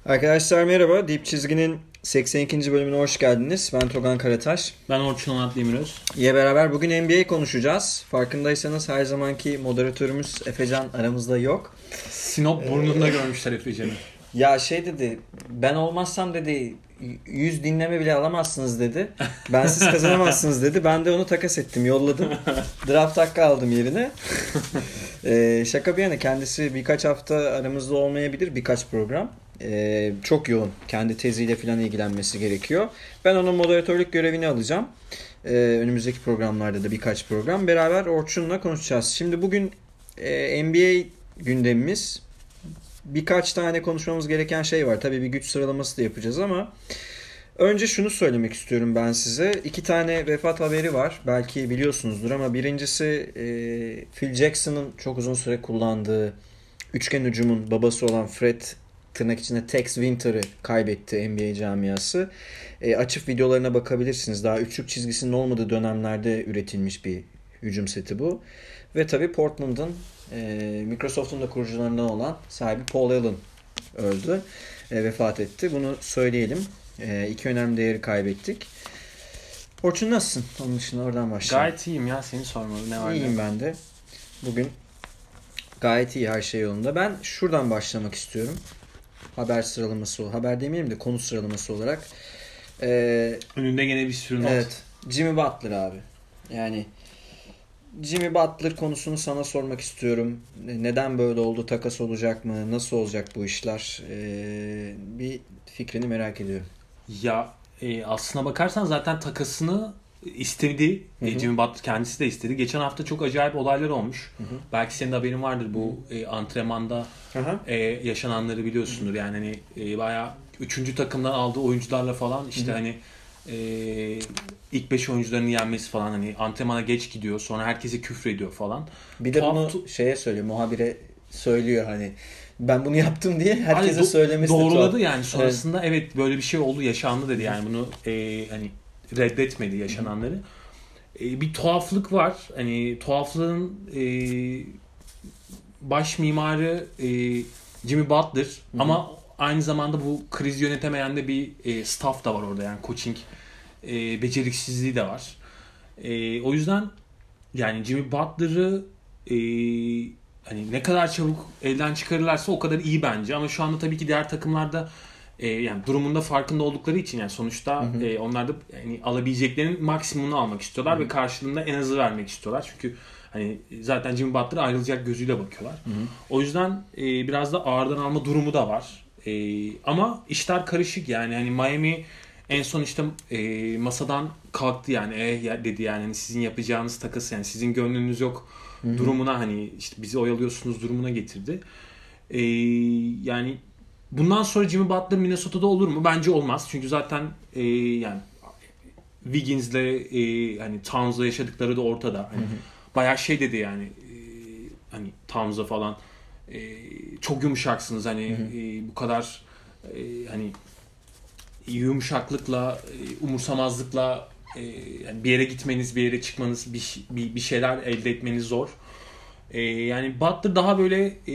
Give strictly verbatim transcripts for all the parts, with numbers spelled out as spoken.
Arkadaşlar merhaba. Dip Çizgi'nin seksen ikinci bölümüne hoş geldiniz. Ben Togan Karataş. Ben Orçun Onat Demiröz. İyi beraber bugün N B A konuşacağız. Farkındaysanız her zamanki moderatörümüz Efecan aramızda yok. Sinop burnunda ee, görmüşler Efecan'ı. Ya şey dedi, ben olmazsam dedi yüz dinleme bile alamazsınız dedi. Bensiz kazanamazsınız dedi. Ben de onu takas ettim, yolladım. Draft hakkı aldım yerine. ee, şaka bir yana kendisi birkaç hafta aramızda olmayabilir, birkaç program. Ee, çok yoğun. Kendi teziyle falan ilgilenmesi gerekiyor. Ben onun moderatörlük görevini alacağım. Ee, önümüzdeki programlarda da birkaç program. Beraber Orçun'la konuşacağız. Şimdi bugün e, N B A gündemimiz. Birkaç tane konuşmamız gereken şey var. Tabii bir güç sıralaması da yapacağız ama önce şunu söylemek istiyorum ben size. İki tane vefat haberi var. Belki biliyorsunuzdur ama birincisi e, Phil Jackson'ın çok uzun süre kullandığı üçgen hücumun babası olan Fred tırnak içinde Tex Winter'ı kaybetti N B A camiası. E, açıp videolarına bakabilirsiniz. Daha üçlük çizgisinin olmadığı dönemlerde üretilmiş bir hücum seti bu. Ve tabii Portland'ın e, Microsoft'un da kurucularından olan sahibi Paul Allen öldü. E, vefat etti. Bunu söyleyelim. E, iki önemli değeri kaybettik. Orçun nasılsın? Onun dışında oradan başlayalım. Gayet iyiyim ya. Seni sormalı. Ne var? İyiyim ne? Ben de. Bugün gayet iyi, her şey yolunda. Ben şuradan başlamak istiyorum. Haber sıralaması, haber demeyelim de konu sıralaması olarak. Ee, Önünde gene bir sürü not. Evet. Jimmy Butler abi. Yani Jimmy Butler konusunu sana sormak istiyorum. Neden böyle oldu? Takas olacak mı? Nasıl olacak bu işler? Ee, bir fikrini merak ediyorum. Ya e, aslına bakarsan zaten takasını istedi. E, Jimmy Butler kendisi de istedi. Geçen hafta çok acayip olaylar olmuş. Hı hı. Belki senin haberin vardır bu e, antrenmanda e, yaşananları biliyorsundur. Yani hani e, bayağı üçüncü takımdan aldığı oyuncularla falan işte hı hı. hani e, ilk beş oyuncularını yenmesi falan, hani antrenmana geç gidiyor. Sonra herkese küfür ediyor falan. Bir de Tuhaf... bunu şeye söylüyor, muhabire söylüyor hani ben bunu yaptım diye herkese hani do- söylemesi doğruladı de yani sonrasında evet. evet böyle bir şey oldu, yaşandı dedi. Yani bunu e, hani reddetmedi yaşananları. E, bir tuhaflık var. Hani tuhaflığın e, baş mimarı e, Jimmy Butler. Hı-hı. Ama aynı zamanda bu kriz yönetemeyen de bir e, staff da var orada. Yani coaching e, beceriksizliği de var. E, o yüzden yani Jimmy Butler'ı e, hani ne kadar çabuk elden çıkarırlarsa o kadar iyi bence. Ama şu anda tabii ki diğer takımlarda e, yani durumunda farkında oldukları için yani sonuçta hı hı. E, onlar da yani alabileceklerinin maksimumunu almak istiyorlar hı hı. ve karşılığında en azı vermek istiyorlar. Çünkü hani zaten Jimmy Butler'a ayrılacak gözüyle bakıyorlar. Hı hı. O yüzden e, biraz da ağırdan alma durumu da var. E, ama işler karışık yani hani Miami en son işte e, masadan kalktı yani e, dedi yani hani sizin yapacağınız takas yani sizin gönlünüz yok hı-hı. durumuna, hani işte bizi oyalıyorsunuz durumuna getirdi. E, yani bundan sonra Jimmy Butler Minnesota'da olur mu? Bence olmaz. Çünkü zaten e, yani Wiggins'le e, hani Towns'la yaşadıkları da ortada. Hani bayağı şey dedi yani e, hani Towns'la falan e, çok yumuşaksınız hani e, bu kadar e, hani yumuşaklıkla, umursamazlıkla e, yani bir yere gitmeniz, bir yere çıkmanız, bir bir, bir şeyler elde etmeniz zor. E, yani Butler daha böyle e,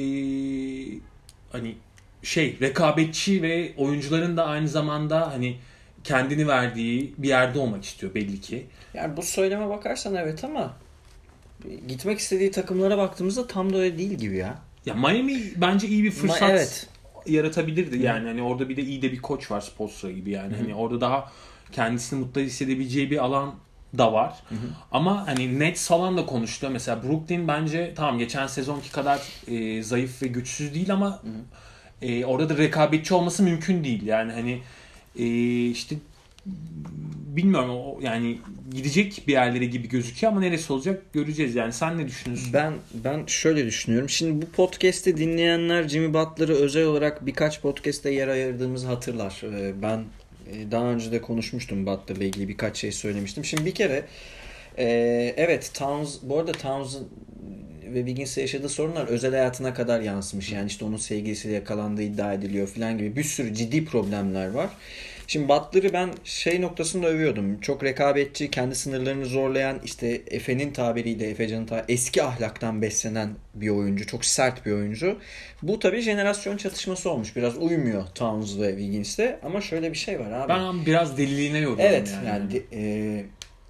hani şey rekabetçi ve oyuncuların da aynı zamanda hani kendini verdiği bir yerde olmak istiyor belli ki. Yani bu söyleme bakarsan evet ama gitmek istediği takımlara baktığımızda tam da öyle değil gibi ya. Ya Miami bence iyi bir fırsat. Ma- evet. yaratabilirdi. Yani hani orada bir de iyi de bir koç var, Spoelstra gibi yani. Hı-hı. Hani orada daha kendisini mutlu hissedebileceği bir alan da var. Hı-hı. Ama hani Nets falan da konuştu. Mesela Brooklyn bence tamam geçen sezonki kadar e, zayıf ve güçsüz değil ama e, orada da rekabetçi olması mümkün değil. Yani hani e, işte bilmiyorum o yani gidecek bir yerlere gibi gözüküyor ama neresi olacak göreceğiz. Yani sen ne düşünüyorsun? Ben ben şöyle düşünüyorum. Şimdi bu podcast'i dinleyenler Jimmy Butler'ı özel olarak birkaç podcast'te yer ayırdığımızı hatırlar. Ben daha önce de konuşmuştum Butler'la ilgili birkaç şey söylemiştim. Şimdi bir kere evet Towns, bu arada Towns ve Wiggins'e yaşadığı sorunlar özel hayatına kadar yansımış. Yani işte onun sevgilisiyle yakalandığı iddia ediliyor falan gibi bir sürü ciddi problemler var. Şimdi Butler'ı ben şey noktasında övüyordum. Çok rekabetçi, kendi sınırlarını zorlayan, işte Efe'nin tabiriyle, Efecan'ın tabiriyle eski ahlaktan beslenen bir oyuncu. Çok sert bir oyuncu. Bu tabii jenerasyon çatışması olmuş. Biraz uymuyor Towns ve Wiggins'e. Ama şöyle bir şey var abi. Ben biraz deliliğine yoruyorum evet, yani. yani de, e,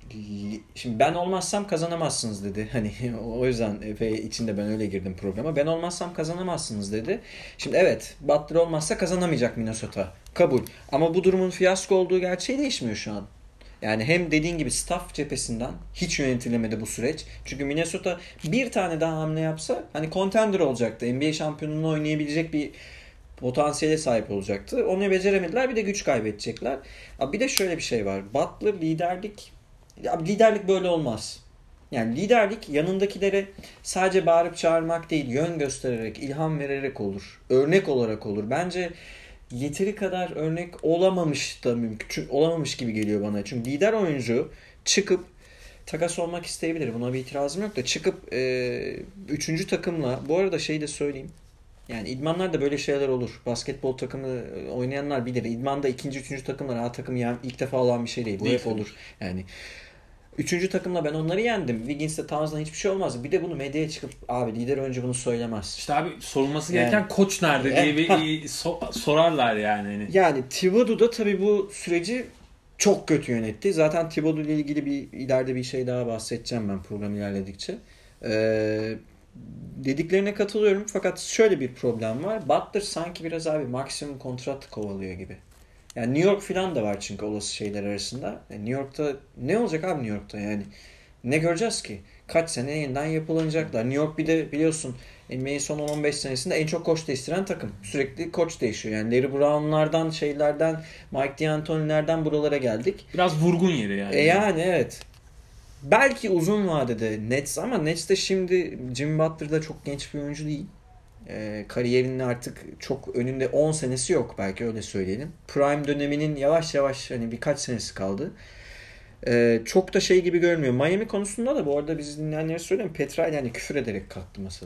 şimdi ben olmazsam kazanamazsınız dedi. Hani o yüzden Efe içinde ben öyle girdim programa. Ben olmazsam kazanamazsınız dedi. Şimdi evet, Butler olmazsa kazanamayacak Minnesota. Kabul. Ama bu durumun fiyasko olduğu gerçeği değişmiyor şu an. Yani hem dediğin gibi staff cephesinden hiç yönetilemedi bu süreç. Çünkü Minnesota bir tane daha hamle yapsa hani contender olacaktı. N B A şampiyonluğunu oynayabilecek bir potansiyele sahip olacaktı. Onu beceremediler. Bir de güç kaybedecekler. Bir de şöyle bir şey var. Butler liderlik Ya liderlik böyle olmaz. Yani liderlik yanındakilere sadece bağırıp çağırmak değil, yön göstererek, ilham vererek olur. Örnek olarak olur. Bence yeteri kadar örnek olamamış da mümkün, olamamış gibi geliyor bana. Çünkü lider oyuncu çıkıp takas olmak isteyebilir. Buna bir itirazım yok da çıkıp e, üçüncü takımla, bu arada şeyi de söyleyeyim. Yani idmanlarda böyle şeyler olur. Basketbol takımı oynayanlar bilir. İdmanda ikinci, üçüncü takımlar A takım yani ilk defa olan bir şey değil. Bu hep olur. Yani üçüncü takımla ben onları yendim. Wiggins'le Towns'la hiçbir şey olmaz. Bir de bunu medyaya çıkıp abi lider önce bunu söylemez. İşte abi sorulması gereken yani, koç nerede diye bir so- sorarlar yani. Hani. Yani Thibodeau da tabii bu süreci çok kötü yönetti. Zaten Thibodeau ile ilgili bir ileride bir şey daha bahsedeceğim ben program ilerledikçe. Ee, dediklerine katılıyorum fakat şöyle bir problem var. Butler sanki biraz abi maksimum kontrat kovalıyor gibi. Yani New York falan da var çünkü olası şeyler arasında. Yani New York'ta ne olacak abi New York'ta yani? Ne göreceğiz ki? Kaç sene yeniden yapılanacaklar. New York bir de biliyorsun N B A'in son on on beş senesinde en çok koç değiştiren takım. Sürekli koç değişiyor. Yani Larry Brown'lardan, şeylerden, Mike D'Antoni'lerden buralara geldik. Biraz vurgun yeri yani. E yani evet. Belki uzun vadede Nets ama Nets de şimdi Jimmy Butler da çok genç bir oyuncu değil. E, kariyerinin artık çok önünde on senesi yok belki öyle söyleyelim. Prime döneminin yavaş yavaş hani birkaç senesi kaldı. E, çok da şey gibi görünmüyor. Miami konusunda da bu arada biz dinleyenlere söyleyeyim. Petrel yani küfür ederek kalktı mesela.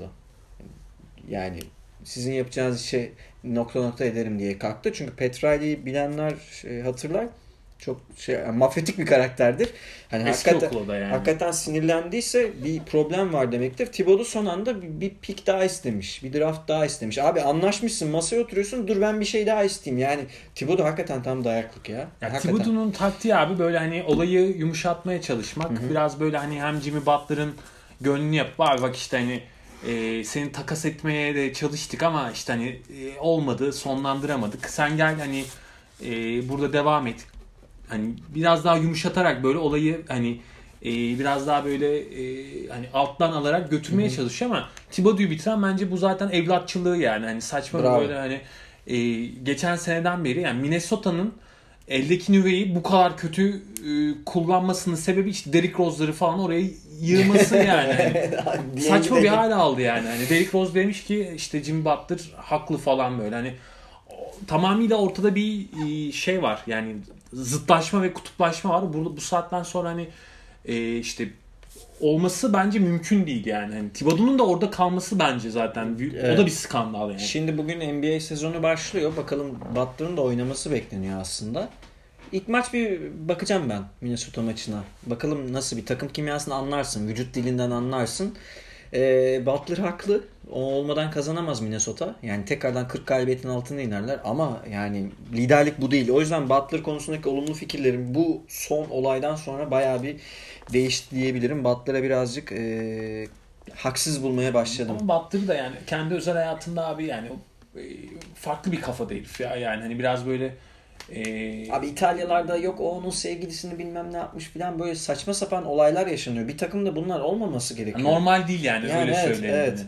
Yani sizin yapacağınız işe nokta nokta ederim diye kalktı. Çünkü Petrel'i bilenler e, hatırlar. Çok şey yani mafyatik bir karakterdir. Hani eski hakikaten, okula da yani. Hakikaten sinirlendiyse bir problem var demektir. Thibodeau son anda bir, bir pick daha istemiş. Bir draft daha istemiş. Abi anlaşmışsın masaya oturuyorsun dur ben bir şey daha isteyeyim. Yani Thibodeau hakikaten tam dayaklık ya. ya Thibodeau'nun taktiği abi böyle hani olayı yumuşatmaya çalışmak. Hı-hı. Biraz böyle hani hem Jimmy Butler'ın gönlünü yapıp abi bak işte hani e, seni takas etmeye de çalıştık ama işte hani e, olmadı sonlandıramadık. Sen gel hani e, burada devam et. Hani biraz daha yumuşatarak böyle olayı hani e, biraz daha böyle e, hani alttan alarak götürmeye Hı-hı. çalışıyor ama Thibodeau'yu bitiren bence bu zaten evlatçılığı yani hani saçma Bravo. böyle hani e, geçen seneden beri yani Minnesota'nın eldeki nüveyi bu kadar kötü e, kullanmasının sebebi işte Derrick Rose'ları falan oraya yığması yani. Hani, saçma bir hal aldı yani. Hani Derrick Rose demiş ki işte Jimmy Butler haklı falan böyle hani tamamıyla ortada bir şey var yani zıtlaşma ve kutuplaşma var. Burada bu saatten sonra hani e, işte olması bence mümkün değil yani. yani Thibodeau'nun da orada kalması bence zaten evet. O da bir skandal yani. Şimdi bugün N B A sezonu başlıyor. Bakalım Butler'ın da oynaması bekleniyor aslında. İlk maç bir bakacağım ben Minnesota maçına. Bakalım nasıl bir takım kimyasını anlarsın. Vücut dilinden anlarsın. Ee, Butler haklı. O olmadan kazanamaz Minnesota. Yani tekrardan kırk galibiyetin altına inerler. Ama yani liderlik bu değil. O yüzden Butler konusundaki olumlu fikirlerim bu son olaydan sonra bayağı bir değişti diyebilirim. Butler'a birazcık e, haksız bulmaya başladım. Ama Butler da yani kendi özel hayatında abi yani e, farklı bir kafada herif ya. Yani hani biraz böyle Ee, Abi İtalyalarda yok o onun sevgilisini bilmem ne yapmış filan böyle saçma sapan olaylar yaşanıyor. Bir takımda bunlar olmaması gerekiyor. Normal değil yani, yani öyle evet, söyleyelim. Evet.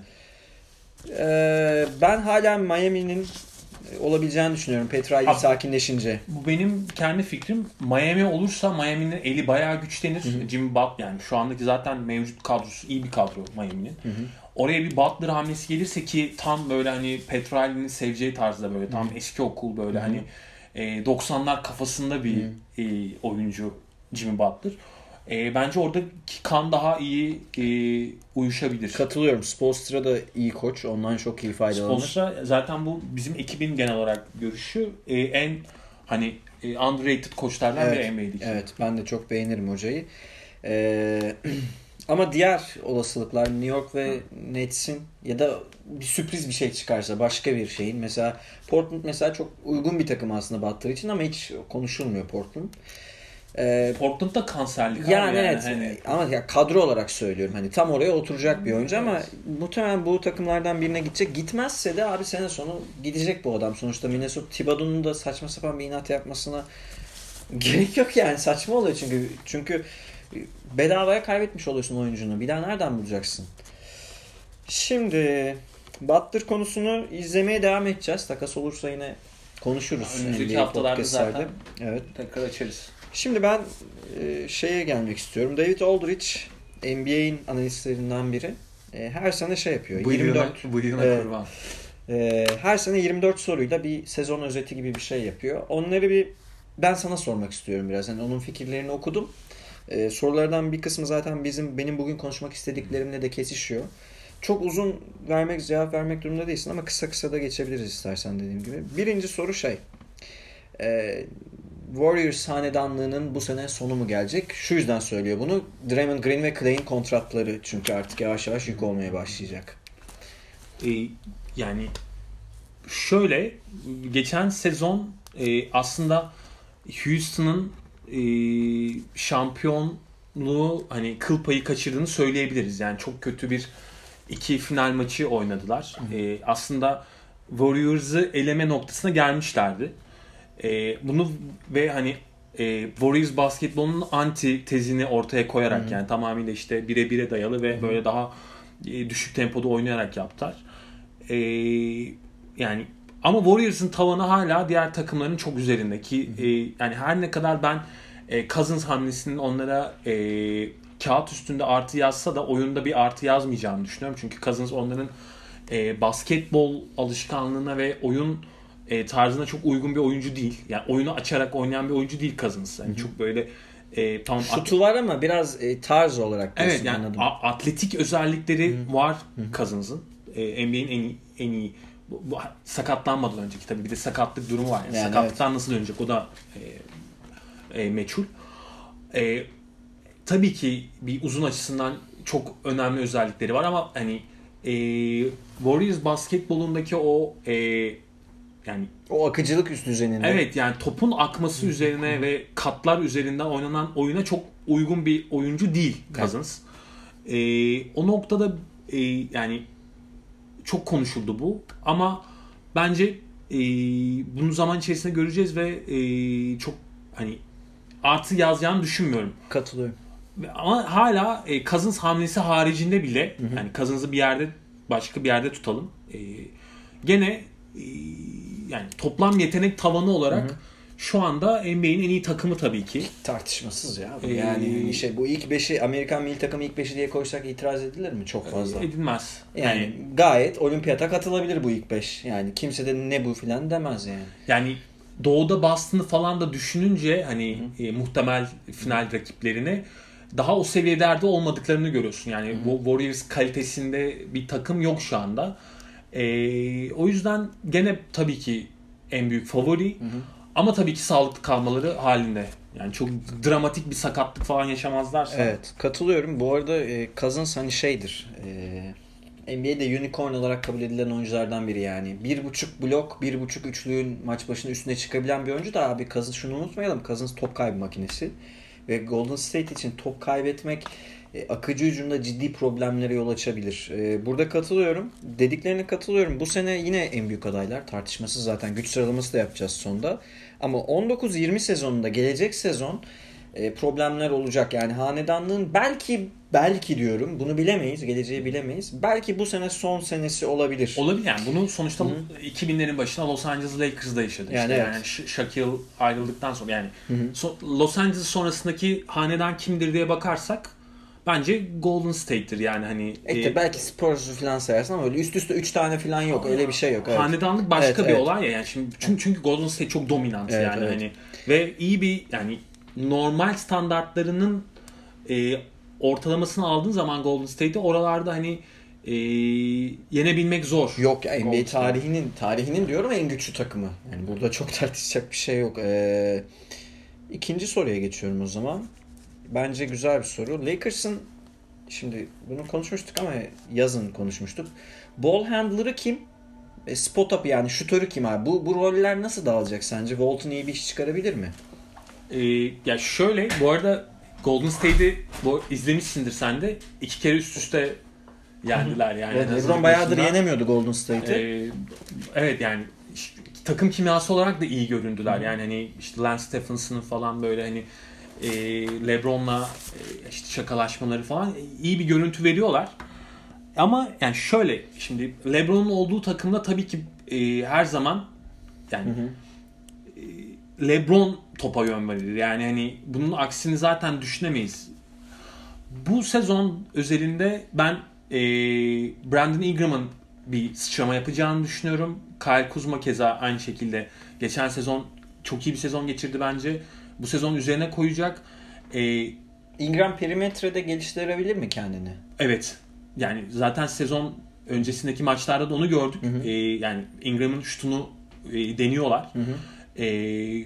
Ee, ben hala Miami'nin olabileceğini düşünüyorum Petrali sakinleşince. Bu benim kendi fikrim. Miami olursa Miami'nin eli bayağı güçlenir. Hı-hı. Jimmy Butler yani şu andaki zaten mevcut kadrosu iyi bir kadro Miami'nin. Hı-hı. Oraya bir Butler hamlesi gelirse ki tam böyle hani Petrali'nin seveceği tarzda böyle tam Hı-hı. eski okul böyle Hı-hı. hani doksanlar kafasında bir hmm. e, oyuncu Jimmy Butler. E, bence oradaki kan daha iyi e, uyuşabilir. Katılıyorum. Spoelstra da iyi koç. Ondan çok iyi faydalanır. Spoelstra zaten bu bizim ekibin genel olarak görüşü. E, en hani e, underrated koçlardan evet, biri N B A'deki. Evet, ben de çok beğenirim hocayı. Ee, ama diğer olasılıklar New York ve Nets'in ya da bir sürpriz bir şey çıkarsa başka bir şeyin. Mesela Portland mesela çok uygun bir takım aslında Butler için ama hiç konuşulmuyor Portland. Ee, Portland'da kanserlik yani, abi yani evet hani. ama ya kadro olarak söylüyorum hani tam oraya oturacak bir oyuncu evet. Ama muhtemelen bu takımlardan birine gidecek. Gitmezse de abi sene sonu gidecek bu adam. Sonuçta Minnesota Thibodeau'nun da saçma sapan bir inat yapmasına gerek yok yani, saçma oluyor çünkü çünkü bedavaya kaybetmiş oluyorsun oyuncunu. Bir daha nereden bulacaksın? Şimdi Butler konusunu izlemeye devam edeceğiz. Takas olursa yine konuşuruz. Önümüzdeki haftalarda zaten evet. tekrar açarız. Şimdi ben e, şeye gelmek istiyorum. David Aldridge N B A'in analistlerinden biri. E, her sene şey yapıyor. Bu yirmi dört bu yılına e, kurban. E, her sene yirmi dört soruyla bir sezon özeti gibi bir şey yapıyor. Onları bir ben sana sormak istiyorum biraz. Yani onun fikirlerini okudum. E, sorulardan bir kısmı zaten bizim benim bugün konuşmak istediklerimle de kesişiyor. Çok uzun vermek, cevap vermek durumunda değilsin ama kısa kısa da geçebiliriz istersen dediğim gibi. Birinci soru şey. E, Warriors hanedanlığının bu sene sonu mu gelecek? Şu yüzden söylüyor bunu. Draymond Green ve Clay'in kontratları çünkü artık yavaş yavaş yük olmaya başlayacak. Ee, yani şöyle geçen sezon e, aslında Houston'ın e, şampiyonluğu hani kıl payı kaçırdığını söyleyebiliriz. Yani çok kötü bir iki final maçı oynadılar. E, aslında Warriors'ı eleme noktasına gelmişlerdi. E, bunu ve hani e, Warriors basketbolunun anti tezini ortaya koyarak Hı-hı. yani tamamıyla işte bire bire dayalı ve Hı-hı. böyle daha e, düşük tempoda oynayarak yaptılar. E, yani ama Warriors'ın tavanı hala diğer takımların çok üzerinde ki e, yani her ne kadar ben e, Cousins hamlesinin onlara e, kağıt üstünde artı yazsa da oyunda bir artı yazmayacağını düşünüyorum. Çünkü Cousins onların e, basketbol alışkanlığına ve oyun e, tarzına çok uygun bir oyuncu değil. Yani oyunu açarak oynayan bir oyuncu değil Cousins. Yani çok böyle e, tamam şutu at- var ama biraz e, tarz olarak evet yani a- atletik özellikleri Hı-hı. var Cousins'ın. E, N B A'in en iyi, en iyi bu, bu, sakatlanmadan önceki tabii bir de sakatlık durumu var. Yani, yani sakatlıktan evet. nasıl dönecek o da e, e, meçhul. E, tabii ki bir uzun açısından çok önemli özellikleri var ama hani e, Warriors basketbolundaki o e, yani o akıcılık üst düzeyinde. Evet yani topun akması üzerine ve katlar üzerinden oynanan oyuna çok uygun bir oyuncu değil Cousins. Evet. E, o noktada e, yani çok konuşuldu bu ama bence e, bunu zaman içerisinde göreceğiz ve e, çok hani artı yazacağını düşünmüyorum. Katılıyorum. Ama hala e, Cousins hamlesi haricinde bile hı hı. yani Cousins'ı bir yerde başka bir yerde tutalım. E, gene e, yani toplam yetenek tavanı olarak hı hı. şu anda N B A'in en iyi takımı tabii ki. Tartışmasız ya. Ee, yani şey bu ilk beşi Amerikan milli takımı ilk beşi diye koysak itiraz edilir mi? Çok fazla. Edilmez. Yani, yani gayet olimpiyata katılabilir bu ilk beş. Yani kimse de ne bu filan demez yani. Yani Doğu'da Boston'ı falan da düşününce hani e, muhtemel final rakiplerini daha o seviyelerde olmadıklarını görüyorsun. Yani bu Warriors kalitesinde bir takım yok şu anda. E, o yüzden gene tabii ki en büyük favori. Hı hı. Ama tabii ki sağlıklı kalmaları halinde. Yani çok dramatik bir sakatlık falan yaşamazlarsa. Evet, katılıyorum. Bu arada e, Cousins hani şeydir. E, N B A'de unicorn olarak kabul edilen oyunculardan biri yani. Bir buçuk blok, bir buçuk üçlüğün maç başına üstüne çıkabilen bir oyuncu da abi Cousins şunu unutmayalım. Cousins top kaybı makinesi. Ve Golden State için top kaybetmek e, akıcı hücumda ciddi problemlere yol açabilir. E, burada katılıyorum. Dediklerine katılıyorum. Bu sene yine en büyük adaylar. Tartışmasız zaten güç sıralaması da yapacağız sonda. Ama on dokuz yirmi sezonunda gelecek sezon e, problemler olacak. Yani hanedanlığın belki belki diyorum bunu bilemeyiz. Geleceği bilemeyiz. Belki bu sene son senesi olabilir. Olabilir yani. Bunu sonuçta Hı-hı. iki binlerin başında Los Angeles Lakers'da yaşadı. Yani, işte. evet. yani Shaquille ayrıldıktan sonra yani so- Los Angeles sonrasındaki hanedan kimdir diye bakarsak bence Golden State'tir yani hani. Evet e, belki Spurs'u falan sayarsın ama öyle üst üste üç tane falan yok. Öyle bir şey yok. Evet. Hanedanlık başka evet, bir evet. olay ya yani şimdi çünkü çünkü Golden State çok dominant evet, yani evet. hani ve iyi bir yani normal standartlarının e, ortalamasını aldığın zaman Golden State'de oralarda hani e, yenebilmek zor. Yok ya, N B A Golden State. tarihinin tarihinin diyorum en güçlü takımı. Yani burada çok tartışacak bir şey yok. Ee, ikinci soruya geçiyorum o zaman. Bence güzel bir soru. Lakers'ın, şimdi bunu konuşmuştuk ama yazın konuşmuştuk. Ball handler'ı kim? E, spot up yani şutörü kim abi? Bu, bu roller nasıl dağılacak sence? Walton iyi bir iş çıkarabilir mi? Ee, ya şöyle, bu arada Golden State'i bu, izlemişsindir sen de. İki kere üst üste yendiler yani. Evet, LeBron bayağıdır yenemiyordu Golden State'i. Ee, evet yani işte, takım kimyası olarak da iyi göründüler. Hı-hı. Yani hani işte Lance Stephenson'ın falan böyle hani e, LeBron'la e, işte şakalaşmaları falan iyi bir görüntü veriyorlar. Ama yani şöyle, şimdi LeBron'un olduğu takımda tabii ki e, her zaman yani e, LeBron topa yön verir. Yani hani bunun aksini zaten düşünemeyiz. Bu sezon özelinde ben e, Brandon Ingram'ın bir sıçrama yapacağını düşünüyorum. Kyle Kuzma keza aynı şekilde. Geçen sezon çok iyi bir sezon geçirdi bence. Bu sezon üzerine koyacak. E, Ingram perimetrede geliştirebilir mi kendini? Evet. Yani zaten sezon öncesindeki maçlarda da onu gördük. Hı hı. E, yani Ingram'ın şutunu e, deniyorlar. Hı hı. E,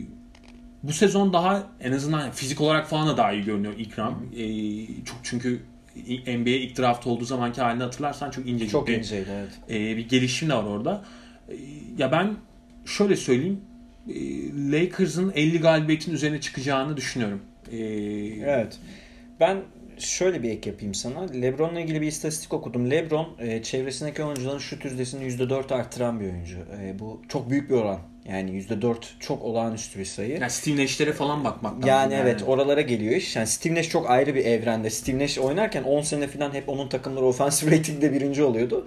bu sezon daha en azından fizik olarak falan da daha iyi görünüyor Ingram. Hı hı. E, çok çünkü N B A ilk draft olduğu zamanki halini hatırlarsan çok incecik çok bir, inceydi, evet. e, bir gelişim de var orada. E, ya ben şöyle söyleyeyim. E, Lakers'ın elli galibiyetin üzerine çıkacağını düşünüyorum. E, evet. Ben şöyle bir ek yapayım sana. LeBron'la ilgili bir istatistik okudum. LeBron e, çevresindeki oyuncuların şut yüzdesini yüzde dört arttıran bir oyuncu. E, bu çok büyük bir oran. Yani yüzde dört çok olağanüstü bir sayı. Yani Steve Nash'lere falan bakmak lazım. Yani, yani evet, oralara geliyor iş. Yani Steve Nash çok ayrı bir evrende. Steve Nash oynarken on sene falan hep onun takımları offensive rating'de birinci oluyordu.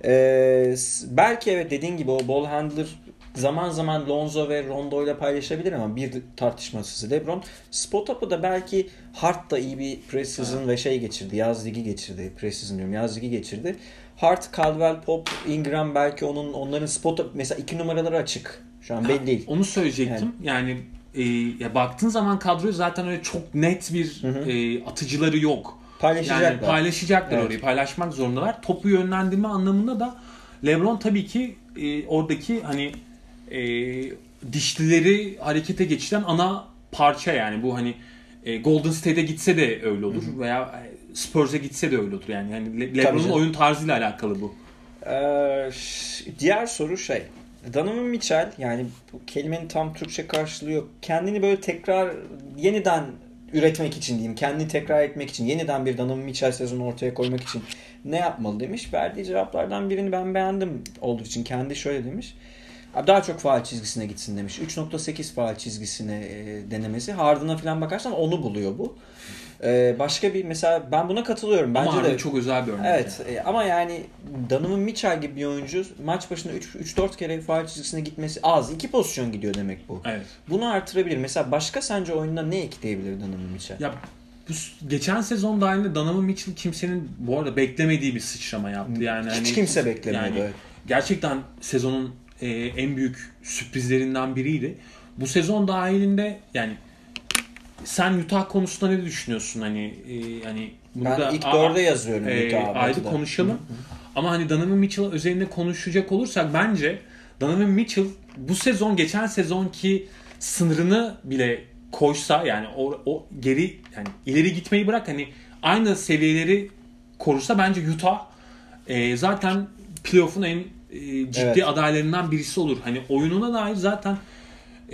Ee, belki evet, dediğin gibi o ball handler zaman zaman Lonzo ve Rondo ile paylaşabilir ama bir tartışmasız LeBron. Spot up'ı da belki Hart da iyi bir preseason evet. ve şey geçirdi. Yaz ligi geçirdi. Preseason diyorum. Yaz ligi geçirdi. Hart, Caldwell Pope, Ingram belki onun onların spot up mesela iki numaraları açık. Şu an belli değil. Onu söyleyecektim. Yani, yani e, ya baktığın zaman kadroyu zaten öyle çok net bir e, atıcıları yok. Paylaşacaklar. Yani paylaşacaklar evet. Orayı. Paylaşmak zorundalar. Topu yönlendirme anlamında da LeBron tabii ki e, oradaki hani e, dişlileri harekete geçiren ana parça yani. Bu hani e, Golden State'e gitse de öyle olur. Hı hı. Veya Spurs'e gitse de öyle olur. Yani, yani Le- LeBron'un oyun tarzıyla alakalı bu. Ee, diğer soru şey. Donovan Mitchell, yani bu kelimenin tam Türkçe karşılığı yok. Kendini böyle tekrar yeniden üretmek için diyeyim. Kendini tekrar etmek için, yeniden bir Donovan Mitchell sezonu ortaya koymak için ne yapmalı demiş. Verdiği cevaplardan birini ben beğendim olduğu için. Kendi şöyle demiş. Daha çok faul çizgisine gitsin demiş. üç nokta sekiz faul çizgisine e, denemesi. Harden'a falan bakarsan onu buluyor bu. Ee, başka bir mesela ben buna katılıyorum. Bence ama de çok özel bir örnek. Evet e, ama yani Donovan Mitchell gibi bir oyuncu maç başına üç dört kere faul çizgisine gitmesi az. iki pozisyon gidiyor demek bu. Evet. Bunu artırabilir. Mesela başka sence oyununa ne ekleyebilir Donovan Mitchell? Ya bu geçen sezon dahilinde Donovan Mitchell kimsenin bu arada beklemediği bir sıçrama yaptı. Yani hiç hani, kimse beklemedi. Yani gerçekten sezonun e, en büyük sürprizlerinden biriydi. Bu sezon dahilinde yani sen Utah konusunda ne düşünüyorsun? Hani e, hani bunu ben da ilk dörde yazıyorum e, Utah'a. Ayrı konuşalım. Hı hı. Ama hani Donovan Mitchell üzerinde konuşacak olursak bence Donovan Mitchell bu sezon geçen sezonki sınırını bile koysa yani o, o geri yani ileri gitmeyi bırak hani aynı seviyeleri korursa bence Utah e, zaten playoff'un en e, ciddi evet. adaylarından birisi olur. Hani oyununa dair zaten e,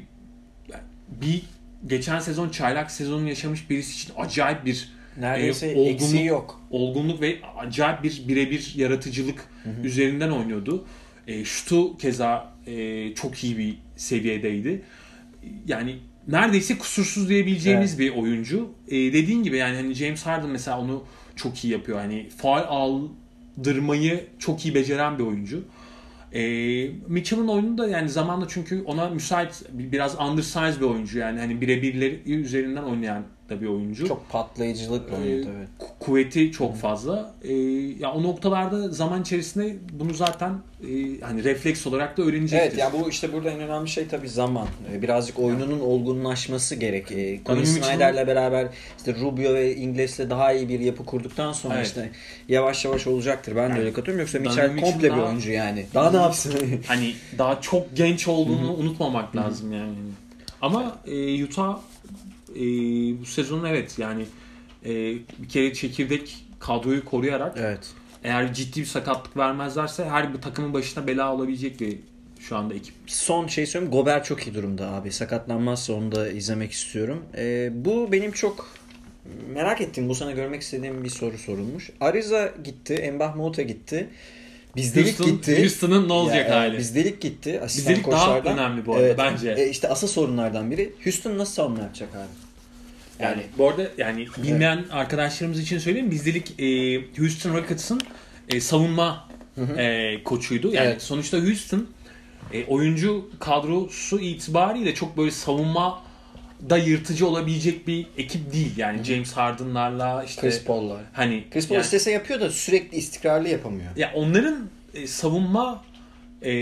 bir geçen sezon çaylak sezonunu yaşamış birisi için acayip bir neredeyse e, olgunluk, eksiği yok. Olgunluk ve acayip bir birebir yaratıcılık hı hı. üzerinden oynuyordu. E, şutu keza e, çok iyi bir seviyedeydi. Yani neredeyse kusursuz diyebileceğimiz evet. bir oyuncu. E, dediğin gibi yani hani James Harden mesela onu çok iyi yapıyor. Hani faul aldırmayı çok iyi beceren bir oyuncu. E, Mitchell'ın oyunu da yani zamanla çünkü ona müsait biraz undersized bir oyuncu yani hani birebirleri üzerinden oynayan da bir oyuncu. Çok patlayıcılıkla oynuyor tabii. kuvveti çok fazla. E, ya o noktalarda zaman içerisinde bunu zaten e, hani refleks olarak da öğrenecektir. Evet, ya bu işte burada en önemli şey tabii zaman. Birazcık oyununun olgunlaşması gerek. Colin Snyder'le beraber işte Rubio ve Ingles'le daha iyi bir yapı kurduktan sonra evet. işte yavaş yavaş olacaktır. Ben yani, de öyle katılıyorum. Yoksa Mitchell komple bir daha, oyuncu yani. Daha ne yapsın? Hani daha çok genç olduğunu unutmamak lazım yani. Ama e, Utah e, bu sezon evet yani e, bir kere çekirdek kadroyu koruyarak evet. eğer ciddi bir sakatlık vermezlerse her bir takımın başına bela olabilecek bir şu anda ekip. Son şey söyleyeyim. Gobert çok iyi durumda abi. Sakatlanmazsa onu da izlemek istiyorum. E, bu benim çok merak ettiğim, bu sana görmek istediğim bir soru sorulmuş. Ariza gitti. Embah Moute gitti. Bizdelik Houston, gitti. Houston'ın ne olacak ya, hali? Bizdelik gitti. Bizdelik daha önemli bu arada evet, bence. E, işte asıl sorunlardan biri. Houston nasıl savunma yapacak abi? Yani, yani bu arada yani bilmeyen evet. arkadaşlarımız için söyleyeyim. Bizdelik e, Houston Rockets'ın e, savunma e, koçuydu. Yani evet. sonuçta Houston e, oyuncu kadrosu itibariyle çok böyle savunma da yırtıcı olabilecek bir ekip değil. Yani Hı-hı. James Harden'larla işte Chris Paul'lar. Hani Chris Paul yani, istese yapıyor da sürekli istikrarlı yapamıyor. Ya onların e, savunma e,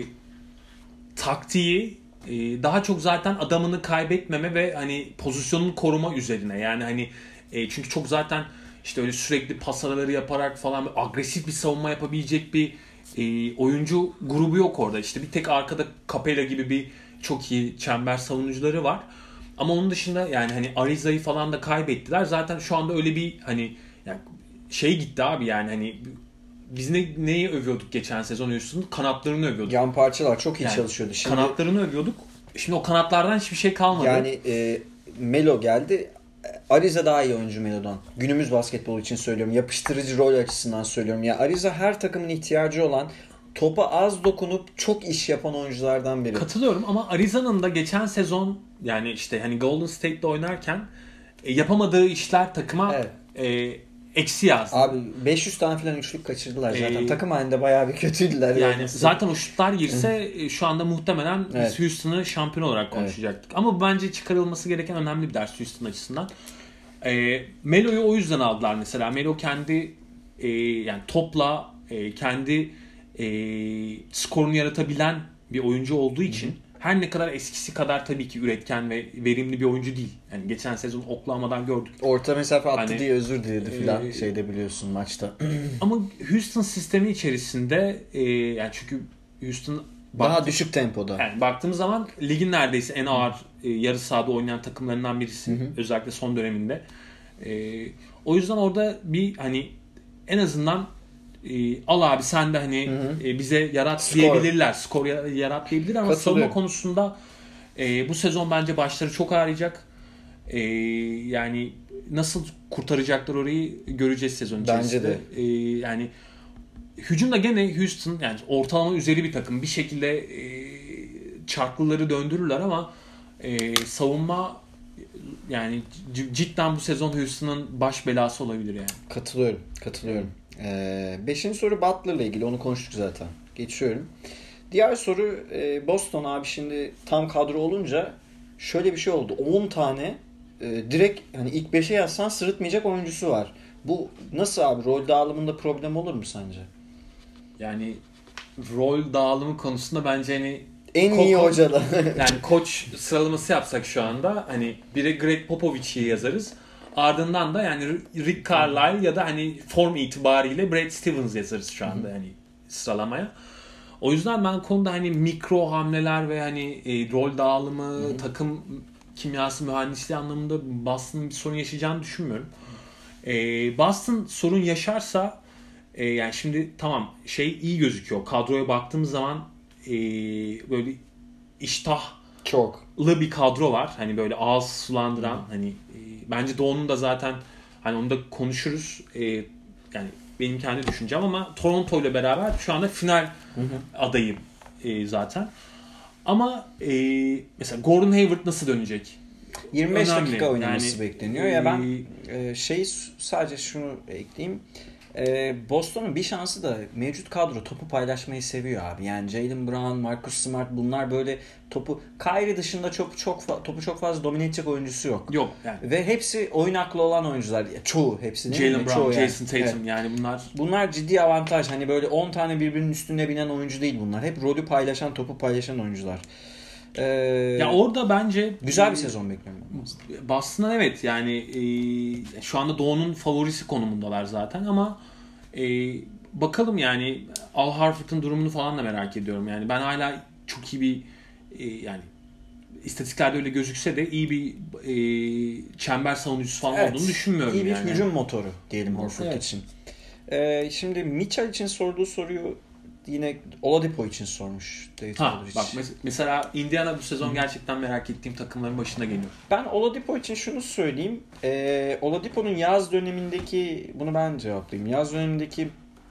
taktiği e, daha çok zaten adamını kaybetmeme ve hani pozisyonunu koruma üzerine. Yani hani e, çünkü çok zaten işte öyle sürekli pas araları yaparak falan agresif bir savunma yapabilecek bir e, oyuncu grubu yok orada. İşte bir tek arkada Capela gibi bir çok iyi çember savunucuları var. Ama onun dışında yani hani Ariza'yı falan da kaybettiler. Zaten şu anda öyle bir hani yani şey gitti abi yani hani biz ne, neyi övüyorduk geçen sezon Houston'un? Kanatlarını övüyorduk. Yan parçalar çok iyi yani, çalışıyordu. Şimdi, kanatlarını övüyorduk. Şimdi o kanatlardan hiçbir şey kalmadı. Yani e, Melo geldi. Ariza daha iyi oyuncu Melo'dan. Günümüz basketbolu için söylüyorum. Yapıştırıcı rol açısından söylüyorum. Ya Ariza her takımın ihtiyacı olan, topa az dokunup çok iş yapan oyunculardan biri. Katılıyorum ama Ariza'nın da geçen sezon yani işte hani Golden State'de oynarken e, yapamadığı işler takıma evet. e, eksi yazdı. Abi beş yüz tane falan üçlük kaçırdılar zaten. Ee, Takım halinde bayağı bir kötüydüler. Yani yani. Zaten o şutlar girse şu anda muhtemelen evet. biz Houston'ı şampiyon olarak konuşacaktık. Evet. Ama bu bence çıkarılması gereken önemli bir ders Houston açısından. E, Melo'yu o yüzden aldılar mesela. Melo kendi e, yani topla e, kendi e, skorunu yaratabilen bir oyuncu olduğu için Hı-hı. her ne kadar eskisi kadar tabii ki üretken ve verimli bir oyuncu değil. Yani geçen sezon Oklahoma'dan gördük. Orta mesafe attı hani, diye özür diledi filan e, şeyde biliyorsun maçta. Ama Houston sistemi içerisinde e, yani çünkü Houston daha baktım, düşük tempoda. Yani baktığımız zaman ligin neredeyse en ağır e, yarı sahada oynayan takımlarından birisi. Hı-hı. Özellikle son döneminde. E, o yüzden orada bir hani en azından E, al abi sen de hani e, bize yarat skor. diyebilirler. Skor yarat diyebilir ama savunma konusunda e, bu sezon bence başları çok ağrıyacak. E, yani nasıl kurtaracaklar orayı göreceğiz sezon içerisinde. Bence de. E, yani hücumda gene Houston yani ortalama üzeri bir takım. Bir şekilde e, çarklıları döndürürler ama e, savunma yani cidden bu sezon Houston'ın baş belası olabilir yani. Katılıyorum. Katılıyorum. Ee, beşinci soru Butler'la ilgili. Onu konuştuk zaten. Geçiyorum. Diğer soru e, Boston abi şimdi tam kadro olunca şöyle bir şey oldu. on tane e, direkt hani ilk beşe yazsan sırıtmayacak oyuncusu var. Bu nasıl abi? Rol dağılımında problem olur mu sence? Yani rol dağılımı konusunda bence hani en iyi ko- hocalar. Yani koç sıralaması yapsak şu anda hani biri Greg Popovich'i yazarız. Ardından da yani Rick Carlisle ya da hani form itibariyle Brad Stevens yazarız şu anda yani sıralamaya. O yüzden ben konuda hani mikro hamleler ve hani e, rol dağılımı, Hı-hı. takım kimyası, mühendisliği anlamında Boston'ın bir sorun yaşayacağını düşünmüyorum. E, Boston sorun yaşarsa e, yani şimdi tamam şey iyi gözüküyor. Kadroya baktığımız zaman e, böyle iştahlı çok bir kadro var. Hani böyle ağız sulandıran Hı-hı. hani bence Doğu'nun da zaten hani onu da konuşuruz. Ee, yani benim kendi düşüncem ama Toronto ile beraber şu anda final hı hı. adayım e, zaten. Ama e, mesela Gordon Hayward nasıl dönecek? yirmi beş Önemli. dakika oynaması yani, bekleniyor. E, ya ben e, şey sadece şunu ekleyeyim. Ee, Boston'un bir şansı da mevcut kadro topu paylaşmayı seviyor abi. Yani Jaylen Brown, Marcus Smart bunlar böyle topu Kyrie dışında çok çok topu çok fazla domine edecek oyuncusu yok. Yok yani. Ve hepsi oyun aklı olan oyuncular. Çoğu hepsi değil mi? Jaylen Brown, Çoğu yani. Jason Tatum Evet. yani bunlar. Bunlar ciddi avantaj. Hani böyle on tane birbirinin üstüne binen oyuncu değil bunlar. Hep rolü paylaşan, topu paylaşan oyuncular. Ee, Ya orada bence güzel bir sezon bekliyorum. Boston'dan evet yani e, şu anda Doğu'nun favorisi konumundalar zaten ama e, bakalım yani Al Horford'un durumunu falan da merak ediyorum. Yani ben hala çok iyi bir e, yani istatistiklerde öyle gözükse de iyi bir e, çember savunucusu falan evet, olduğunu düşünmüyorum. İyi bir yani. hücum motoru diyelim Horford evet. için. Ee, şimdi Mitchell için sorduğu soruyu yine Oladipo için sormuş. Ha, bak mesela Indiana bu sezon gerçekten merak ettiğim takımların başına geliyor. Ben Oladipo için şunu söyleyeyim. Ee, Oladipo'nun yaz dönemindeki, bunu ben cevaplayayım. Yaz dönemindeki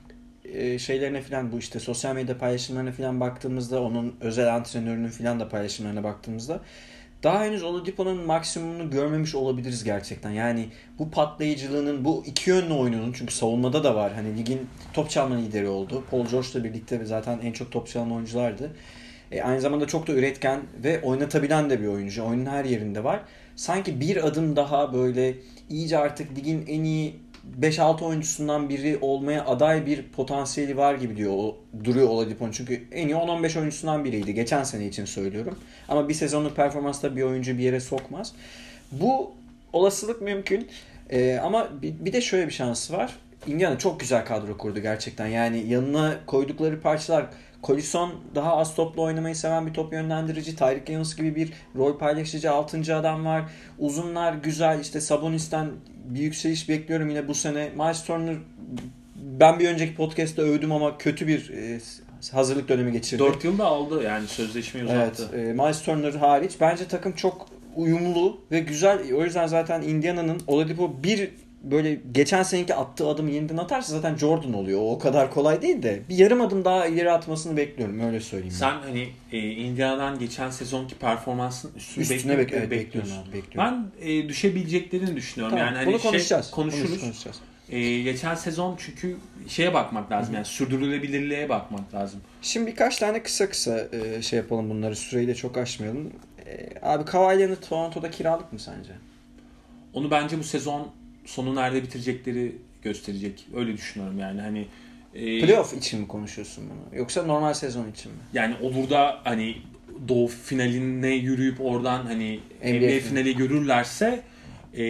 e, şeylerine falan, bu işte sosyal medya paylaşımlarına falan baktığımızda, onun özel antrenörünün falan da paylaşımlarına baktığımızda daha henüz Oladipo'nun maksimumunu görmemiş olabiliriz gerçekten. Yani bu patlayıcılığının, bu iki yönlü oyununun, çünkü savunmada da var. Hani ligin top çalma lideri oldu. Paul George'la birlikte zaten en çok top çalan oyunculardı. E, aynı zamanda çok da üretken ve oynatabilen de bir oyuncu. Oyunun her yerinde var. Sanki bir adım daha böyle iyice artık ligin en iyi beş altı oyuncusundan biri olmaya aday bir potansiyeli var gibi diyor, o, duruyor Oladipo'nun. Çünkü en iyi on on beş oyuncusundan biriydi. Geçen sene için söylüyorum. Ama bir sezonluk performansla bir oyuncu bir yere sokmaz. Bu olasılık mümkün. Ee, ama bir, bir de şöyle bir şansı var. Indiana çok güzel kadro kurdu gerçekten. Yani yanına koydukları parçalar, Collison daha az topla oynamayı seven bir top yönlendirici. Tyreek Evans gibi bir rol paylaşıcı altıncı adam var. Uzunlar güzel. İşte Sabonis'ten bir yükseliş bekliyorum yine bu sene. Miles Turner, ben bir önceki podcast'ta övdüm ama kötü bir e, hazırlık dönemi geçirdi. dört yılda aldı yani, sözleşmeyi uzattı. Evet, e, Miles Turner hariç. Bence takım çok uyumlu ve güzel. O yüzden zaten Indiana'nın Oladipo bir böyle geçen seneki attığı adımı yeniden atarsa zaten Jordan oluyor. O, o kadar kolay değil de bir yarım adım daha ileri atmasını bekliyorum. Öyle söyleyeyim. Sen ben. hani e, Indiana'dan geçen sezonki performansın üstüne, üstüne bekliyor, bek- evet, bekliyorsun. Bekliyorum abi, bekliyorum. Ben e, düşebileceklerini düşünüyorum. Tamam, yani bunu hani konuşacağız. Şey, konuşuruz. Bunu konuşacağız. E, geçen sezon çünkü şeye bakmak lazım. Hı-hı. Yani sürdürülebilirliğe bakmak lazım. Şimdi birkaç tane kısa kısa e, şey yapalım bunları. Süreyi de çok aşmayalım. E, abi Kawhi Leonard Toronto'da kiralık mı sence? Onu bence bu sezon sonu nerede bitirecekleri gösterecek. Öyle düşünüyorum yani. Hani e, playoff için mi konuşuyorsun bunu? Yoksa normal sezon için mi? Yani olur da hani Doğu finaline yürüyüp oradan hani N B A, N B A finali görürlerse e,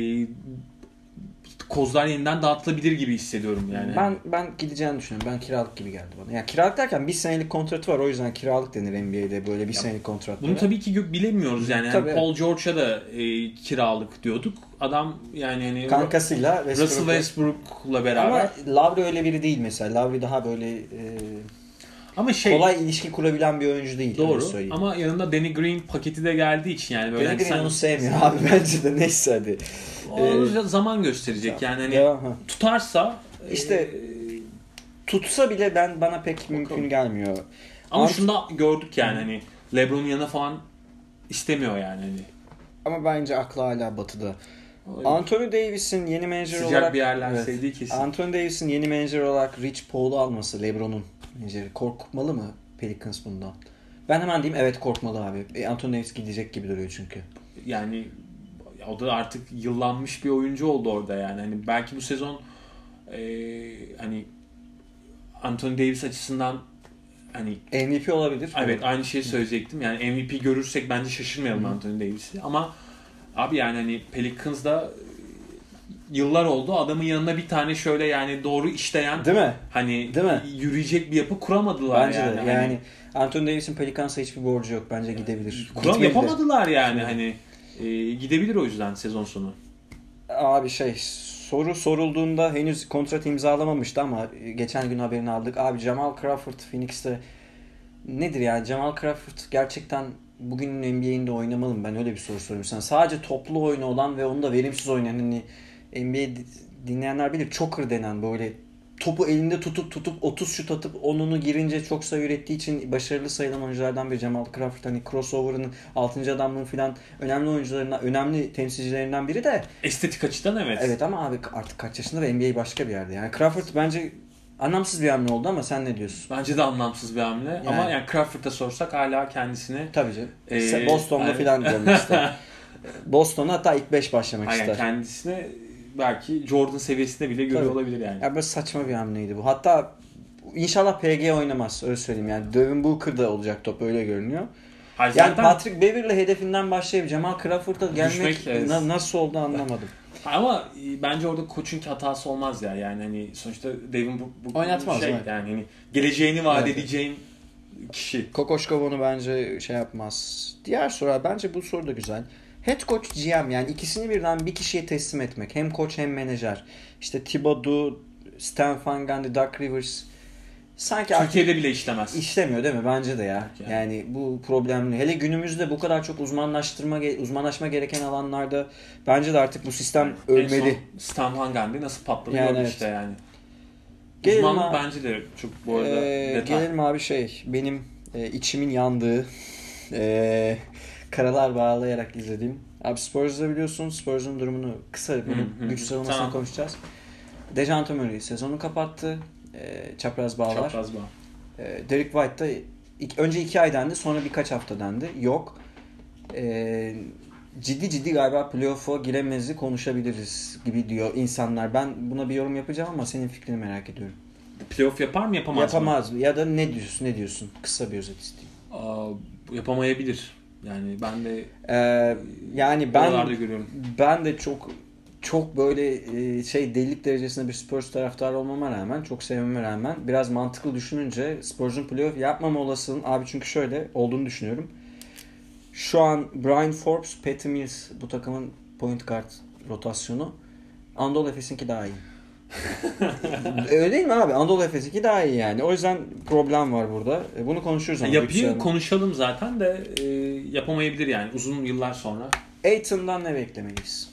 kozlar yeniden dağıtılabilir gibi hissediyorum yani. Ben ben gideceğini düşünüyorum. Ben kiralık gibi geldi bana. Yani kiralık derken bir senelik kontratı var. O yüzden kiralık denir N B A'de böyle bir ya, senelik kontratlara. Bunu tabii ki bilemiyoruz yani. Tabii, yani Paul George'a da e, kiralık diyorduk. Adam yani hani kankasıyla Westbrook, Russell Westbrook'la beraber. Ama Lowry öyle biri değil mesela. Lowry daha böyle e, ama şey, kolay ilişki kurabilen bir oyuncu değil. Doğru. Ama yanında Danny Green paketi de geldiği için yani böyle. Danny Green sen... onu sevmiyor abi bence de, neyse hadi. O ee, zaman gösterecek yani hani devam, tutarsa işte e... tutsa bile ben bana pek bakalım. Mümkün gelmiyor. Ama Ant... şunu da gördük yani hani LeBron'un yanına falan istemiyor yani hani. Ama bence aklı hala batıda. Öyle. Anthony Davis'in yeni menajer Sıcak olarak bir yerler evet, sevdiği kesin. Anthony Davis'in yeni menajer olarak Rich Paul'u alması, LeBron'un menajeri, korkmalı mı Pelicans bundan? Ben hemen diyeyim, evet korkmalı abi. E, Anthony Davis gidecek gibi duruyor çünkü. Yani o da artık yıllanmış bir oyuncu oldu orada yani. Hani belki bu sezon e, hani Anthony Davis açısından hani M V P olabilir. Evet, aynı şeyi söyleyecektim. Yani M V P görürsek bence şaşırmayalım Hı. Anthony Davis'i. Ama abi yani hani Pelicans'da yıllar oldu. Adamın yanına bir tane şöyle yani doğru işleyen, değil mi? Hani değil mi? Yürüyecek bir yapı kuramadılar bence yani. De. Yani hani, Anthony Davis'in Pelicans'a hiçbir borcu yok. Bence gidebilir. Kuram yapamadılar yani hani. E, gidebilir o yüzden sezon sonu. Abi şey, soru sorulduğunda henüz kontrat imzalamamıştı ama geçen gün haberini aldık. Abi Jamal Crawford Phoenix'te nedir yani? Jamal Crawford gerçekten bugünün N B A'inde oynamalı mı? Ben öyle bir soru soruyorum sana. Sadece toplu oyunu olan ve onu da verimsiz oynayan, hani N B A dinleyenler bilir, choker denen böyle topu elinde tutup tutup otuz şut atıp onunu girince çok sayı ürettiği için başarılı sayılan oyunculardan biri Jamal Crawford. Hani crossover'ın altıncı adamlığın falan önemli oyuncularından, önemli temsilcilerinden biri de. Estetik açıdan evet. Evet ama abi artık kaç yaşında ve N B A başka bir yerde. Yani Crawford bence anlamsız bir hamle oldu ama sen ne diyorsun? Bence de anlamsız bir hamle. Yani. Ama yani Crawford'a sorsak hala kendisini... Tabii canım. Ee, Boston'da yani... falan görmek ister. Boston'a hatta ilk beş başlamak yani ister. Kendisini belki Jordan seviyesinde bile görüyor Tabii. olabilir yani. Ya böyle saçma bir hamleydi bu. Hatta inşallah P G oynamaz. Öyle söyleyeyim yani. Devin Booker'da olacak top öyle görünüyor. Hayır, yani zaten... Patrick Beverley hedefinden başlayıp Jamal Crawford'a gelmek Düşmek, evet. na- nasıl oldu anlamadım. Ama bence orada koçun hatatası olmaz ya. Yani hani sonuçta Devin bu, bu oynatmaz şey mi? Yani hani geleceğini vaat evet. edeceğin kişi. Kokoşkov onu bence şey yapmaz. Diğer soru bence bu soru da güzel. Head coach G M yani ikisini birden bir kişiye teslim etmek. Hem koç hem menajer. İşte Thibodeau, Stan Van Gundy, Doc Rivers. Sanki Türkiye'de bile işlemez. İşlemiyor değil mi? Bence de ya. Yani. yani bu problemli. Hele günümüzde bu kadar çok uzmanlaştırma uzmanlaşma gereken alanlarda bence de artık bu sistem yani ölmeli. Stan Van Gundy nasıl patladı yani evet. işte yani. Gelelim Uzmanlık abi, bence de çok bu arada e, detay. Gelelim abi şey benim e, içimin yandığı e, karalar bağlayarak izlediğim. Abi Spurs'da biliyorsun Spurs'un durumunu kısa bunun güç savunmasını tamam. konuşacağız. Dejounte Murray sezonu kapattı. E, çapraz bağlar. Çapraz bağ. E, Derek White da ilk, önce iki ay dendi sonra birkaç hafta dendi. Yok. E, ciddi ciddi galiba playoff'a giremezi konuşabiliriz gibi diyor insanlar. Ben buna bir yorum yapacağım ama senin fikrini merak ediyorum. Playoff yapar mı yapamaz, yapamaz mı? mı? Ya da ne diyorsun ne diyorsun? Kısa bir özet isteyeyim. Aa, yapamayabilir. Yani ben de ee, yani ben ben de çok çok böyle şey delilik derecesinde bir Spurs taraftarı olmama rağmen çok sevmeme rağmen biraz mantıklı düşününce Spurs'un playoff yapmama olasılığının abi çünkü şöyle olduğunu düşünüyorum. Şu an Brian Forbes, Patty Mills bu takımın point guard rotasyonu Anadolu Efes'inki daha iyi. Öyle değil mi abi? Anadolu Efes'inki daha iyi yani. O yüzden problem var burada. Bunu konuşuruz ama. Yapıyı konuşalım zaten de e, yapamayabilir yani uzun yıllar sonra. Aiton'dan ne beklemeliyiz?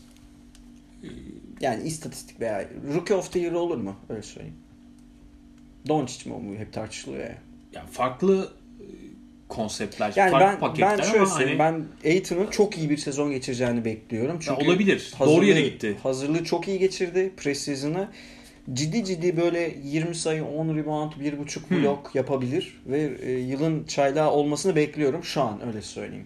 Yani istatistik veya Rookie of the Year olur mu? Öyle söyleyeyim. Doncic mi o mu? Hep tartışılıyor ya. Ya farklı konseptler, yani farklı ben, paketler ben şöyle ama hani... ben Aiton'un çok iyi bir sezon geçireceğini bekliyorum. Çünkü olabilir. Doğru yere gitti. Hazırlığı çok iyi geçirdi. Preseason'ı. Ciddi ciddi böyle yirmi sayı, on rebound, bir buçuk blok hmm. yapabilir. Ve e, yılın çaylağı olmasını bekliyorum. Şu an öyle söyleyeyim.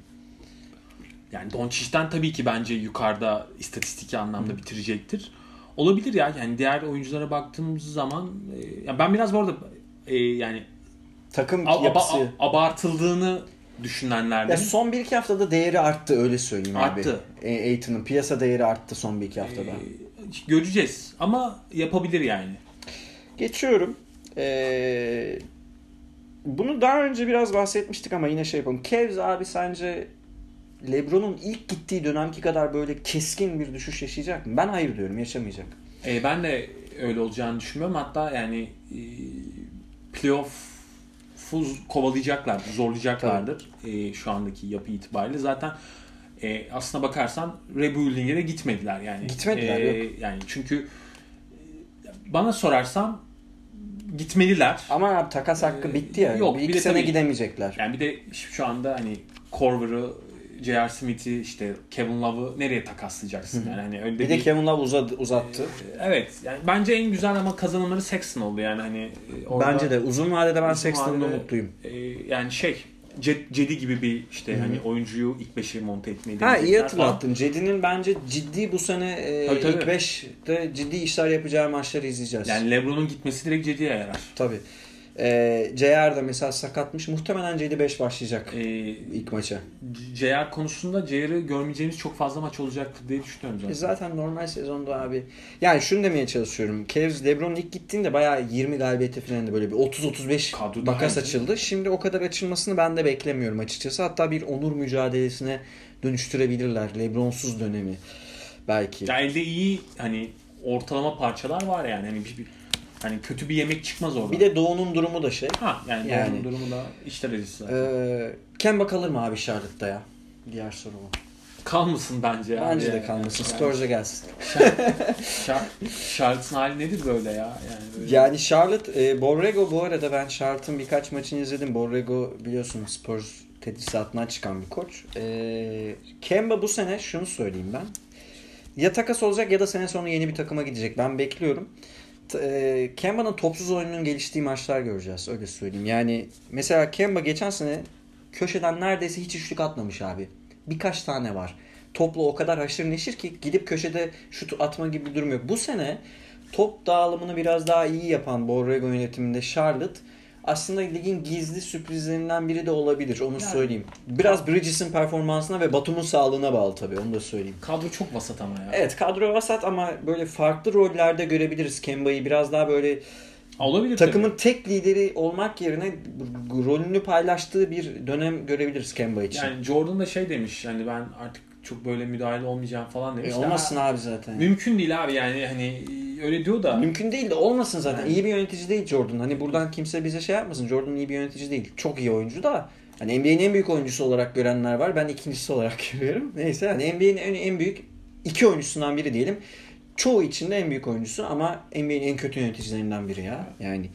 Yani Doncic'ten tabii ki bence yukarıda istatistik anlamda hmm. bitirecektir. Olabilir ya. Yani diğer oyunculara baktığımız zaman e, yani ben biraz bu arada e, yani takım ab- yapısı ab- abartıldığını düşünenlerden. Ya son bir iki haftada değeri arttı öyle söyleyeyim arttı. abi. E, Aiton'un piyasa değeri arttı son bir iki haftada. Ee, göreceğiz ama yapabilir yani. Geçiyorum. Ee, bunu daha önce biraz bahsetmiştik ama yine şey yapalım. Cavs abi sence LeBron'un ilk gittiği dönemki kadar böyle keskin bir düşüş yaşayacak mı? Ben hayır diyorum, yaşamayacak. Ee, ben de öyle olacağını düşünmüyorum. Hatta yani e, playoff kovalayacaklardır, zorlayacaklardır e, şu andaki yapı itibariyle. Zaten e, aslına bakarsan rebuilding'e de gitmediler yani. Gitmediler e, yok. Yani çünkü bana sorarsan gitmeliler. Ama abi takas hakkı bitti ya. Yok, bir iki sene tabii, gidemeyecekler. Yani bir de şu anda hani Korver'ı, J R. Smith'i, işte Kevin Love'ı nereye takaslayacaksın? Yani hani öyle bir, bir de Kevin Love uzadı, uzattı. E, evet. Yani bence en güzel ama kazananları Sexton oldu yani hani orada, bence de uzun vadede ben Sexton'da mutluyum. E, yani şey Cedi gibi bir işte Hı-hı. hani oyuncuyu ilk beşe monte etmeyi Ha iyi hatırlattın. Cedi'nin bence ciddi bu sene e, tabii, tabii. ilk beşte ciddi işler yapacağı maçları izleyeceğiz. Yani LeBron'un gitmesi direkt Cedi'ye yarar. Tabii. E, J R da mesela sakatmış. Muhtemelen Cedi beş başlayacak e, ilk maça. J R konusunda J R'ı görmeyeceğimiz çok fazla maç olacaktır diye düşünüyorum zaten. E zaten normal sezonda abi. Yani şunu demeye çalışıyorum. Cavs LeBron'un ilk gittiğinde bayağı yirmi galibiyeti falan böyle bir otuz otuz beş makas açıldı. Şimdi o kadar açılmasını ben de beklemiyorum açıkçası. Hatta bir onur mücadelesine dönüştürebilirler LeBron'suz dönemi belki. Ya elde iyi hani ortalama parçalar var yani. Hani bir, bir hani kötü bir yemek çıkmaz orada. Bir de Doğu'nun durumu da şey. Ha yani, yani Doğu'nun durumu da işler acısı zaten. E, Kemba kalır mı abi Charlotte'da ya? Diğer soru bu. Kalmasın bence ya. Bence de yani. kalmasın. Yani. Spurs'a gelsin. Charlotte'ın hali nedir böyle ya? Yani, böyle. yani Charlotte, e, Borrego bu arada ben Charlotte'ın birkaç maçını izledim. Borrego biliyorsunuz Spurs tedrisatından çıkan bir koç. E, Kemba bu sene şunu söyleyeyim ben. Ya takas olacak ya da sene sonu yeni bir takıma gidecek. Ben bekliyorum. E, Kemba'nın topsuz oyununun geliştiği maçlar göreceğiz. Öyle söyleyeyim. Yani mesela Kemba geçen sene köşeden neredeyse hiç üçlük atmamış abi. Birkaç tane var. Topla o kadar haşır neşir ki gidip köşede şut atma gibi bir durum yok. Bu sene top dağılımını biraz daha iyi yapan Borrego yönetiminde Charlotte aslında ligin gizli sürprizlerinden biri de olabilir. Onu yani, söyleyeyim. Biraz Bridges'in performansına ve Batum'un sağlığına bağlı tabii. Onu da söyleyeyim. Kadro çok vasat ama ya. Evet, kadro vasat ama böyle farklı rollerde görebiliriz Kemba'yı. Biraz daha böyle olabilir takımın tabii. tek lideri olmak yerine rolünü paylaştığı bir dönem görebilir Kemba için. Yani Jordan da şey demiş. Yani ben artık çok böyle müdahale olmayacağım falan demiş. E olmasın abi zaten. Mümkün değil abi yani hani öyle diyor da. Mümkün değil de olmasın zaten. Yani. İyi bir yönetici değil Jordan. Hani buradan kimse bize şey yapmasın. Jordan iyi bir yönetici değil. Çok iyi oyuncu da. Hani N B A'nin en büyük oyuncusu olarak görenler var. Ben ikincisi olarak görüyorum. Neyse hani N B A'nin en, en büyük iki oyuncusundan biri diyelim. Çoğu içinde en büyük oyuncusu ama N B A'nin en kötü yöneticilerinden biri ya. Yani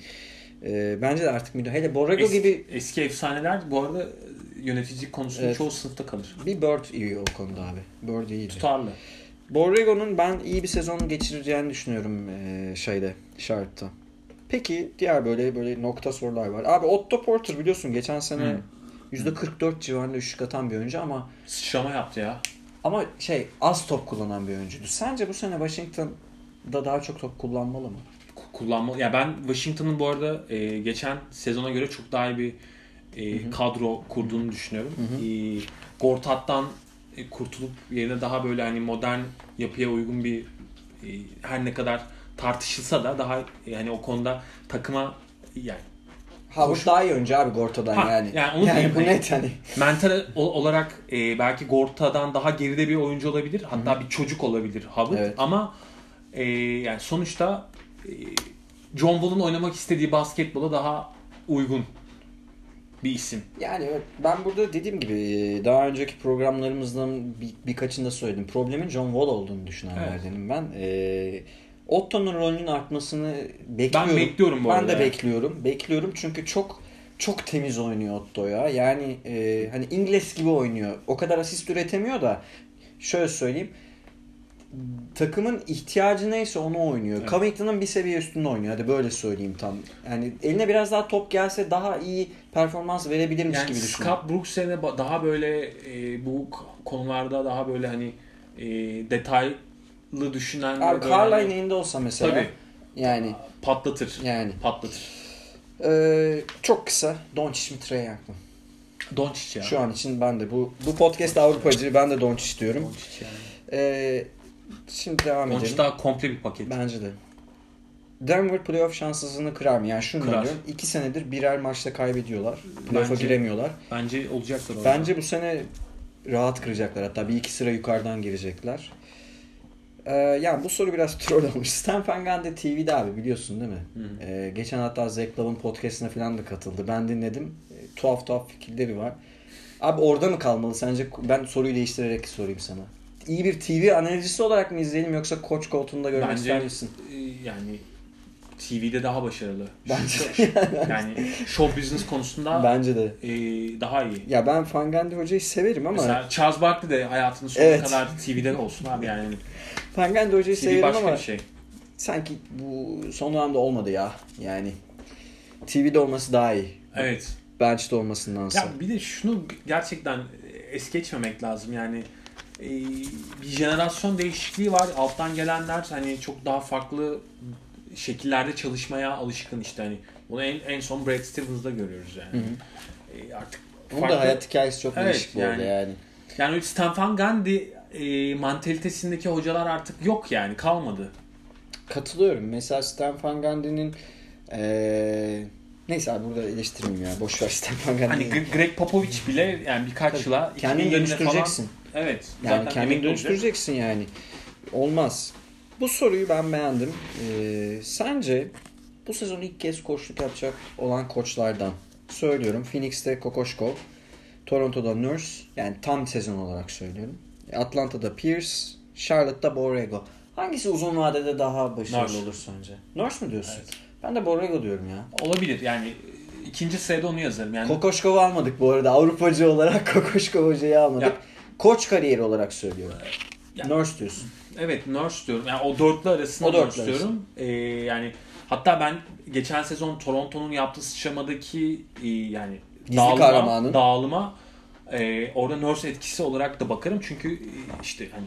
e, bence de artık müdahale. Hele Borrego eski, gibi eski efsaneler bu arada yöneticilik konusunda evet. çoğu sınıfta kalır. Bir Bird iyi o konuda abi. Bird iyiydi. Tutarlı. Borrego'nun ben iyi bir sezon geçireceğini düşünüyorum e, şeyde, Charlotte'ta. Peki diğer böyle böyle nokta sorular var. Abi Otto Porter biliyorsun geçen sene hmm. yüzde kırk dört civarında üçlük atan bir oyuncu ama sıçrama yaptı ya. Ama şey az top kullanan bir oyuncuydu. Sence bu sene Washington'da daha çok top kullanmalı mı? Kullanmalı. Ya ben Washington'ın bu arada e, geçen sezona göre çok daha iyi bir e, kadro kurduğunu hı-hı. düşünüyorum. Hı-hı. E, Gortat'tan e, kurtulup yerine daha böyle hani modern yapıya uygun bir e, her ne kadar tartışılsa da daha yani o konuda takıma yani Howard daha iyi oyuncu abi Gorta'dan ha, yani. Yani onu yani diyeyim. Bu net hani. Mental olarak e, belki Gorta'dan daha geride bir oyuncu olabilir. Hatta Hı-hı. bir çocuk olabilir Howard. Evet. Ama e, yani sonuçta e, John Wall'un oynamak istediği basketbola daha uygun bir isim. Yani evet, ben burada dediğim gibi daha önceki programlarımızdan bir, birkaçında söyledim. Problemin John Wall olduğunu düşünenlerdenim evet. ben. E, Otto'nun rolünün artmasını bekliyorum. Ben bekliyorum bu ben arada. Ben de bekliyorum. Bekliyorum çünkü çok çok temiz oynuyor Otto ya. Yani e, hani İngiliz gibi oynuyor. O kadar asist üretemiyor da şöyle söyleyeyim. Takımın ihtiyacı neyse onu oynuyor. Evet. Covington'ın bir seviye üstünde oynuyor. Hadi böyle söyleyeyim tam. Yani eline biraz daha top gelse daha iyi performans verebilirmiş yani gibi düşünüyorum. Scott Brooks'e daha böyle e, bu konularda daha böyle hani e, detaylı düşünen abi Carlisle'ın elinde olsa mesela. Tabii. Yani patlatır. Yani patlatır. Ee, çok kısa Doncic mi Trae Young mı? Doncic ya. Şu an için ben de bu bu podcast Avrupacı ben de Doncic diyorum. Doncic yani. Ee, şimdi devam edelim. Doncic daha komple bir paket. Bence de. Denver playoff şanssızlığını kırar mı? Yani şunu diyorum. İki senedir birer maçta kaybediyorlar. Playoff'a giremiyorlar. Bence olacaklar orada. Bence bu sene rahat kıracaklar. Hatta bir iki sıra yukarıdan girecekler. Ee, yani bu soru biraz troll olmuş. Stan Van Gundy T V'de abi biliyorsun değil mi? Ee, geçen hatta Zach Love'ın podcastine falan da katıldı. Ben dinledim. E, tuhaf tuhaf fikirleri var. Abi orada mı kalmalı sence? Ben soruyu değiştirerek sorayım sana. İyi bir T V analizcisi olarak mı izleyelim yoksa koç koltuğunda görmek bence, ister misin? Yani T V'de daha başarılı. Bence. Yani show business konusunda bence de e, daha iyi. Ya ben Van Gundy hocayı severim ama mesela Charles Barkley de hayatının sonuna evet. kadar T V'de olsun abi yani. Van Gundy hocayı T V severim başka ama bir şey. Sanki bu son dönemde olmadı ya. Yani T V'de olması daha iyi. Evet. Bench'te olmasındansa. Ya bir de şunu gerçekten es geçmemek lazım yani. E, bir jenerasyon değişikliği var. Alttan gelenler hani çok daha farklı şekillerde çalışmaya alışkın işte hani. Bunu en, en son Brad Stevens'da görüyoruz yani. Hı hı. E, artık onun farklı... da hayat hikayesi çok evet, değişik bu yani, yani. Yani Stan Van Gundy e, mantalitesindeki hocalar artık yok yani kalmadı. Katılıyorum. Mesela Stan Van Gundy'nin ee... neyse abi burada eleştirmeyeyim ya. Boş ver Stan Van Gundy'yi. Hani Greg Popovich bile yani birkaç Tabii, yıla kendini dönüştüreceksin. Falan, evet. Yani kendini dönüştüreceksin olacak. Yani. Olmaz. Bu soruyu ben beğendim. Ee, sence bu sezon ilk kez koçluk yapacak olan koçlardan söylüyorum. Phoenix'te Kokoşkov, Toronto'da Nurse. Yani tam sezon olarak söylüyorum. Atlanta'da Pierce, Charlotte'da Borrego. Hangisi uzun vadede daha başarılı Nurse. olur sence? Nurse mu diyorsun? Evet. Ben de Borrego diyorum ya. Olabilir yani ikinci sırada onu yazarım. Yani Kokoşkov'u almadık bu arada. Avrupacı olarak Kokoşkov hocayı almadık. Ya. Koç kariyeri olarak söylüyorum. Ya. Nurse diyorsun. Evet, Nurse diyorum. Yani o dörtlü arasında O dörtlü Nurse diyorum. Ee, yani hatta ben geçen sezon Toronto'nun yaptığı sıçramadaki e, yani Gizli dağılıma, kahramanın. dağılıma e, orada Nurse etkisi olarak da bakarım. Çünkü e, işte hani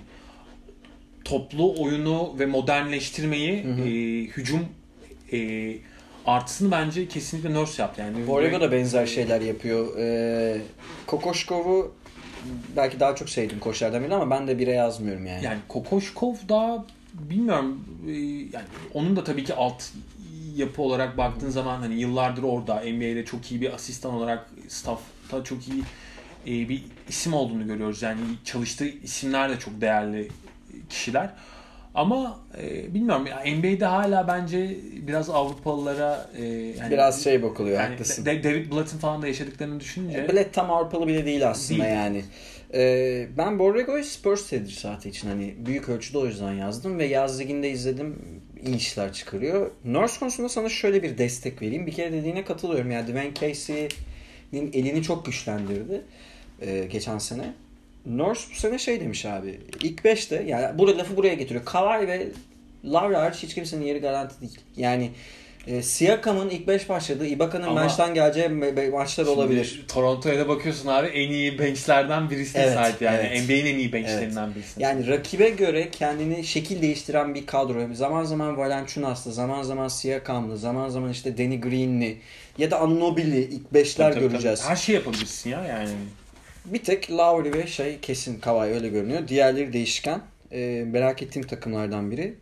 toplu oyunu ve modernleştirmeyi, hı hı. E, hücum e, artısını bence kesinlikle Nurse yaptı. Yani Borrego da benzer şeyler yapıyor. Ee, Kokoşkov'u belki daha çok sevdim koçlardan biri ama ben de bire yazmıyorum yani. Yani Kokoşkov daha bilmiyorum e, yani onun da tabii ki alt yapı olarak baktığın zaman hani yıllardır orada N B A'de çok iyi bir asistan olarak staff'ta çok iyi e, bir isim olduğunu görüyoruz. Yani çalıştığı isimler de çok değerli kişiler. Ama e, bilmiyorum yani N B A'de hala bence biraz Avrupalılara e, yani, biraz şey bakılıyor, yani haklısın. De- David Blatt'ın falan da yaşadıklarını düşününce. Blatt tam Avrupalı bile değil aslında Değil. yani. Ee, ben Borrego'yu Spurs tedrisatı için hani büyük ölçüde o yüzden yazdım ve yaz liginde izledim, iyi işler çıkarıyor. Nurse konusunda sana şöyle bir destek vereyim. Bir kere dediğine katılıyorum. Yani Dwayne Casey'nin elini çok güçlendirdi e, geçen sene. Nurse bu sene şey demiş abi. İlk beşte yani burada lafı buraya getiriyor. Kawhi ve Lowry hariç hiç kimsenin yeri garanti değil. Yani e, Siakam'ın ilk beş başladığı, Ibaka'nın Ama bench'ten geleceği ma- maçlar Şimdi olabilir. Toronto'ya da bakıyorsun abi en iyi benchlerden birisine Evet, sahip yani. evet. N B A'nin en iyi benchlerinden birisi. Yani rakibe göre kendini şekil değiştiren bir kadro. Zaman zaman Valanciunas'lı, zaman zaman Siakam'lı, zaman zaman işte Danny Green'li ya da Anunoby'li ilk beşler Tabii, tabii, göreceğiz. tabii. Her şey yapabilirsin ya yani. Bir tek Lowry ve şey kesin Kawhi öyle görünüyor. Diğerleri değişken. Ee, merak ettiğim takımlardan biri.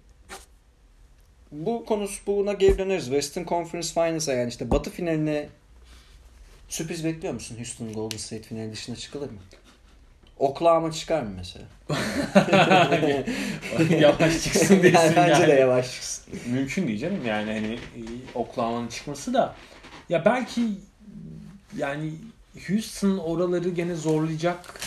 Bu konusu buna geri döneriz. Western Conference Finals'a yani işte Batı finaline sürpriz bekliyor musun? Houston Golden State finali dışına çıkılır mı? Oklahoma çıkar mı mesela? Yavaş çıksın diyorsun yani. Bence yani. de yavaş çıksın. Mümkün değil canım yani hani e, Oklahoma'nın çıkması da ya belki yani Houston oraları gene zorlayacak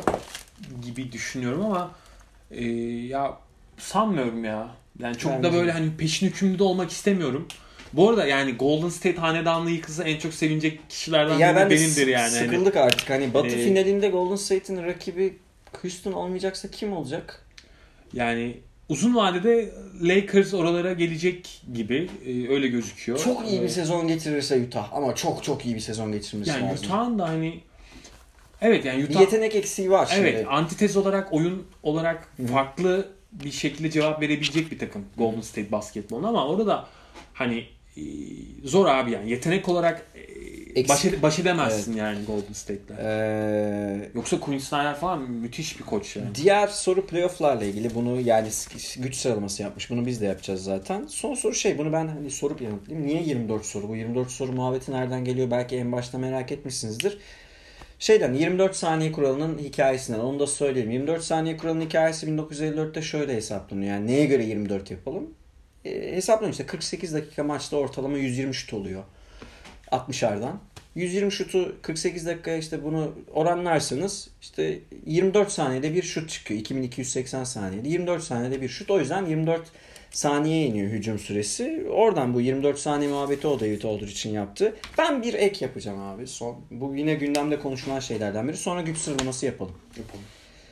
gibi düşünüyorum ama e, ya sanmıyorum ya. Yani çok Bence da böyle de. hani peşin hükümlü de olmak istemiyorum. Bu arada yani Golden State hanedanlığı yıkılsa en çok sevinecek kişilerden Ya biri ben de benimdir yani. sıkıldık artık. Hani Batı Ee, finalinde Golden State'in rakibi Houston olmayacaksa kim olacak? Yani uzun vadede Lakers oralara gelecek gibi e, öyle gözüküyor. Çok iyi bir Ee, sezon getirirse Utah ama çok çok iyi bir sezon geçirmesi Yani lazım. Utah'ın da hani evet yani Bir Utah yetenek eksiği var şimdi. evet antitez olarak oyun olarak Hı. farklı bir şekilde cevap verebilecek bir takım Golden State basketboluna ama orada da hani e, zor abi yani yetenek olarak e, baş, ed- baş edemezsin Evet. yani Golden State'le. Ee, Yoksa Quinn Snyder falan müthiş bir koç yani. diğer soru playoff'larla ilgili. Bunu yani güç sıralaması yapmış. Bunu biz de yapacağız zaten. Son soru şey. Bunu ben hani sorup yanıtlayayım. Niye yirmi dört soru? Bu yirmi dört soru muhabbeti nereden geliyor? Belki en başta merak etmişsinizdir. Şeyden yirmi dört saniye kuralının hikayesinden onu da söyleyeyim. yirmi dört saniye kuralının hikayesi bin dokuz yüz elli dörtte şöyle hesaplanıyor. Yani neye göre yirmi dört yapalım? E, hesaplanıyor işte kırk sekiz dakika maçta ortalama yüz yirmi şut oluyor. altmışardan. yüz yirmi şutu kırk sekiz dakikaya işte bunu oranlarsanız işte yirmi dört saniyede bir şut çıkıyor. iki bin iki yüz seksen saniyede. yirmi dört saniyede bir şut. O yüzden yirmi dört saniyeye iniyor hücum süresi. Oradan bu yirmi dört saniye muhabbeti o David Aldridge için yaptı. Ben bir ek yapacağım abi. Son, bu yine gündemde konuşulan şeylerden biri. Sonra güç sıralaması yapalım. Yapalım.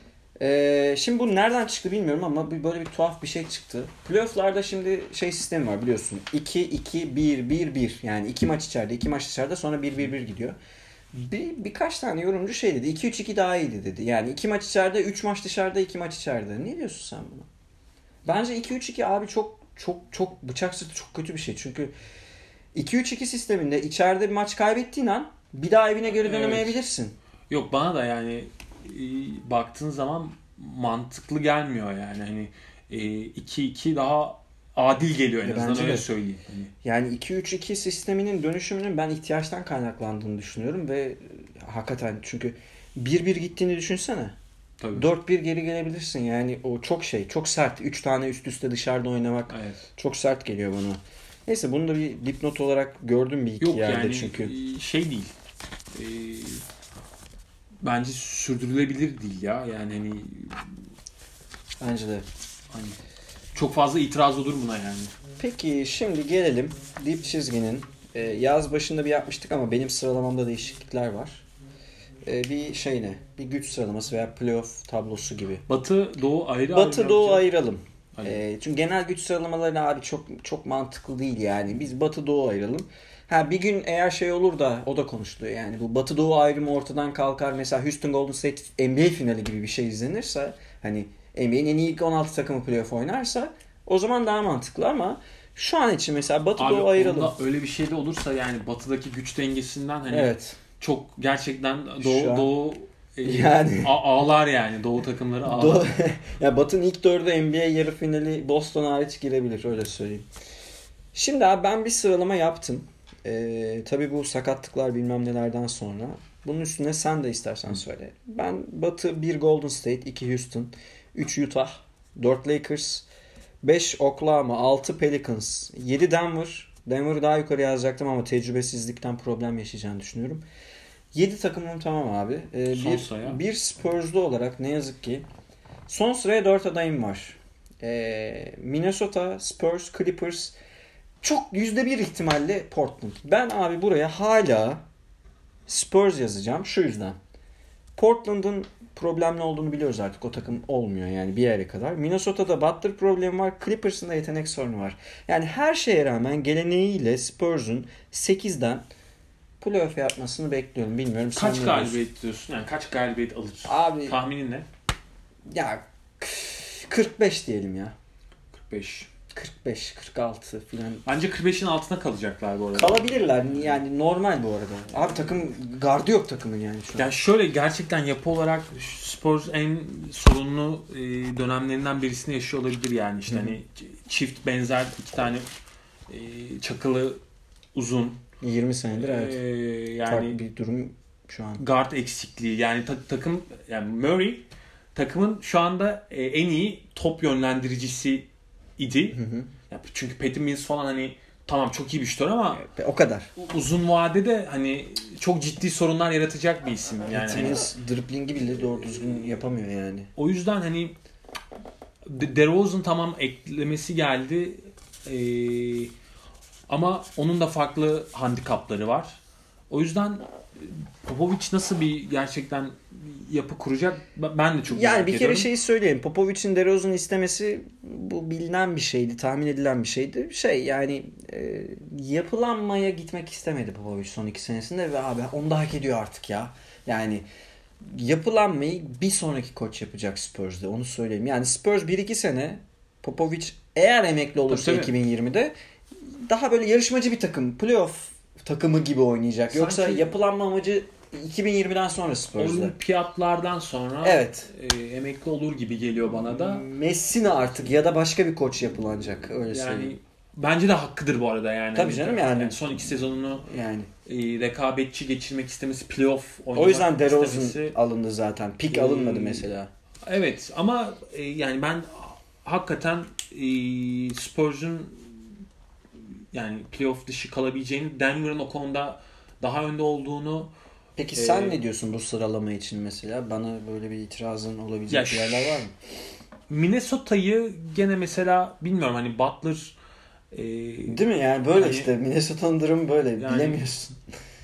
Ee, şimdi bu nereden çıktı bilmiyorum ama bir, böyle bir tuhaf bir şey çıktı. Playoff'larda şimdi şey sistemi var biliyorsun. iki iki bir bir bir yani iki maç içeride iki maç dışarıda sonra bir bir bir gidiyor. Bir, birkaç tane yorumcu şey dedi. iki üç iki daha iyiydi dedi. Yani iki maç içeride üç maç dışarıda iki maç içeride. Ne diyorsun sen buna? Bence iki üç iki abi çok çok çok bıçak sırtı çok kötü bir şey. Çünkü iki üç iki sisteminde içeride bir maç kaybettiğin an bir daha evine geri dönemeyebilirsin. Yok bana da yani e, baktığın zaman mantıklı gelmiyor yani hani e, iki iki daha adil geliyor en E, azından bence öyle de. söyleyeyim. Hani. Yani iki üç iki sisteminin dönüşümünün ben ihtiyaçtan kaynaklandığını düşünüyorum ve e, hakikaten çünkü bir bir gittiğini düşünsene. Tabii. dört bir geri gelebilirsin yani o çok şey çok sert. üç tane üst üste dışarıda oynamak Evet. çok sert geliyor bana. Neyse bunu da bir dipnot olarak gördüm bir iki Yok yerde yani çünkü. e, şey değil. E, bence sürdürülebilir değil ya. Yani hani Bence de. hani çok fazla itiraz olur buna yani. Peki şimdi gelelim dip çizginin e, yaz başında bir yapmıştık ama benim sıralamamda değişiklikler var. E, bir şey ne? Bir güç sıralaması veya playoff tablosu gibi. Batı, Doğu ayrı Batı ayrı Doğu yapacağız. ayıralım. Hani E, çünkü genel güç sıralamaları abi çok çok mantıklı değil yani. Biz Batı Doğu ayıralım. Ha bir gün eğer şey olur da o da konuşuluyor yani. Bu Batı Doğu ayrımı ortadan kalkar. Mesela Houston Golden State N B A finali gibi bir şey izlenirse, hani N B A'nin en iyi ilk on altı takımı playoff oynarsa o zaman daha mantıklı ama şu an için mesela Batı abi Doğu ayıralım. onda öyle bir şey de olursa yani batıdaki güç dengesinden hani Evet. çok gerçekten Şu Doğu an- Doğu e, Yani- a- ağlar yani. Doğu takımları ağlar. Doğu, ya Batı'nın ilk dördü N B A yarı finali Boston hariç girebilir, öyle söyleyeyim. Şimdi abi ben bir sıralama yaptım. Ee, tabii bu sakatlıklar bilmem nelerden sonra. Bunun üstüne sen de istersen söyle. Ben Batı bir Golden State, iki Houston, üç Utah, dört Lakers, beş Oklahoma, altı Pelicans, yedi Denver. Denver'ı daha yukarı yazacaktım ama tecrübesizlikten problem yaşayacağını düşünüyorum. yedi takımım tamam abi. Ee, Son bir, sıraya. bir Spurs'lu olarak ne yazık ki son sıraya dört adayım var. Ee, Minnesota, Spurs, Clippers, çok yüzde bir ihtimalle Portland. Ben abi buraya hala Spurs yazacağım şu yüzden. Portland'ın problemli olduğunu biliyoruz artık. O takım olmuyor yani bir yere kadar. Minnesota'da Butler problemi var. Clippers'ın da yetenek sorunu var. Yani her şeye rağmen geleneğiyle Spurs'un sekizden playoff yapmasını bekliyorum. Bilmiyorum. sen Kaç ne diyorsun? galibiyet diyorsun? Yani kaç galibiyet alır? Abi Tahminin ne? ya kırk beş diyelim ya. kırk beş. kırk beş kırk altı filan. Bence kırk beşin altına kalacaklar bu arada. Kalabilirler yani, normal bu arada. Abi takım gardı yok takımın yani şu an. Yani şöyle gerçekten yapı olarak Spurs en sorunlu e, dönemlerinden birisini yaşıyor olabilir yani. İşte Hı hı. hani çift benzer iki tane e, çakılı uzun. yirmi senedir evet. E, Farklı yani bir durum şu an. guard eksikliği. Yani ta- takım yani Murray takımın şu anda e, en iyi top yönlendiricisi idi. Hı hı. Ya çünkü Patty Mills falan hani tamam çok iyi bir şutör ama O kadar. uzun vadede hani çok ciddi sorunlar yaratacak bir isim yani. Hani, Timiz driblingi bile doğru düzgün yapamıyor yani. o yüzden hani De- DeRozan tamam eklemesi geldi. Ee, ama onun da farklı handikapları var. O yüzden Popovic nasıl bir gerçekten yapı kuracak ben de çok Yani merak bir kere ediyorum. şeyi söyleyeyim. Popovic'in DeRozan'ı istemesi bu bilinen bir şeydi. Tahmin edilen bir şeydi. Şey yani e, yapılanmaya gitmek istemedi Popovic son iki senesinde ve abi onu da hak ediyor artık ya. Yani yapılanmayı bir sonraki koç yapacak Spurs'da. Onu söyleyeyim. Yani Spurs bir iki sene Popovic eğer emekli olursa Tabii, tabii. iki bin yirmide daha böyle yarışmacı bir takım. Playoff takımı gibi oynayacak. Sanki- Yoksa yapılanma amacı iki bin yirmiden sonra Spurs'da. Olimpiyatlardan sonra Evet. e, emekli olur gibi geliyor bana da. Messina artık ya da başka bir koç yapılanacak. Öyle Yani söyleyeyim. bence de hakkıdır bu arada yani. Tabii canım yani. son iki sezonunu Yani. e, rekabetçi geçirmek istemesi, playoff oynamak O yüzden DeRozan istemesi. alındı zaten. Pik Ee, alınmadı mesela. Evet ama e, yani ben hakikaten e, Spurs'un yani playoff dışı kalabileceğini, Denver'ın o konuda daha önde olduğunu. Peki sen Ee, ne diyorsun bu sıralama için mesela? Bana böyle bir itirazın olabilecek Ya yerler var mı? Minnesota'yı gene mesela bilmiyorum hani Butler e, Değil mi yani böyle hani- işte Minnesota'nın durumu böyle Yani- bilemiyorsun.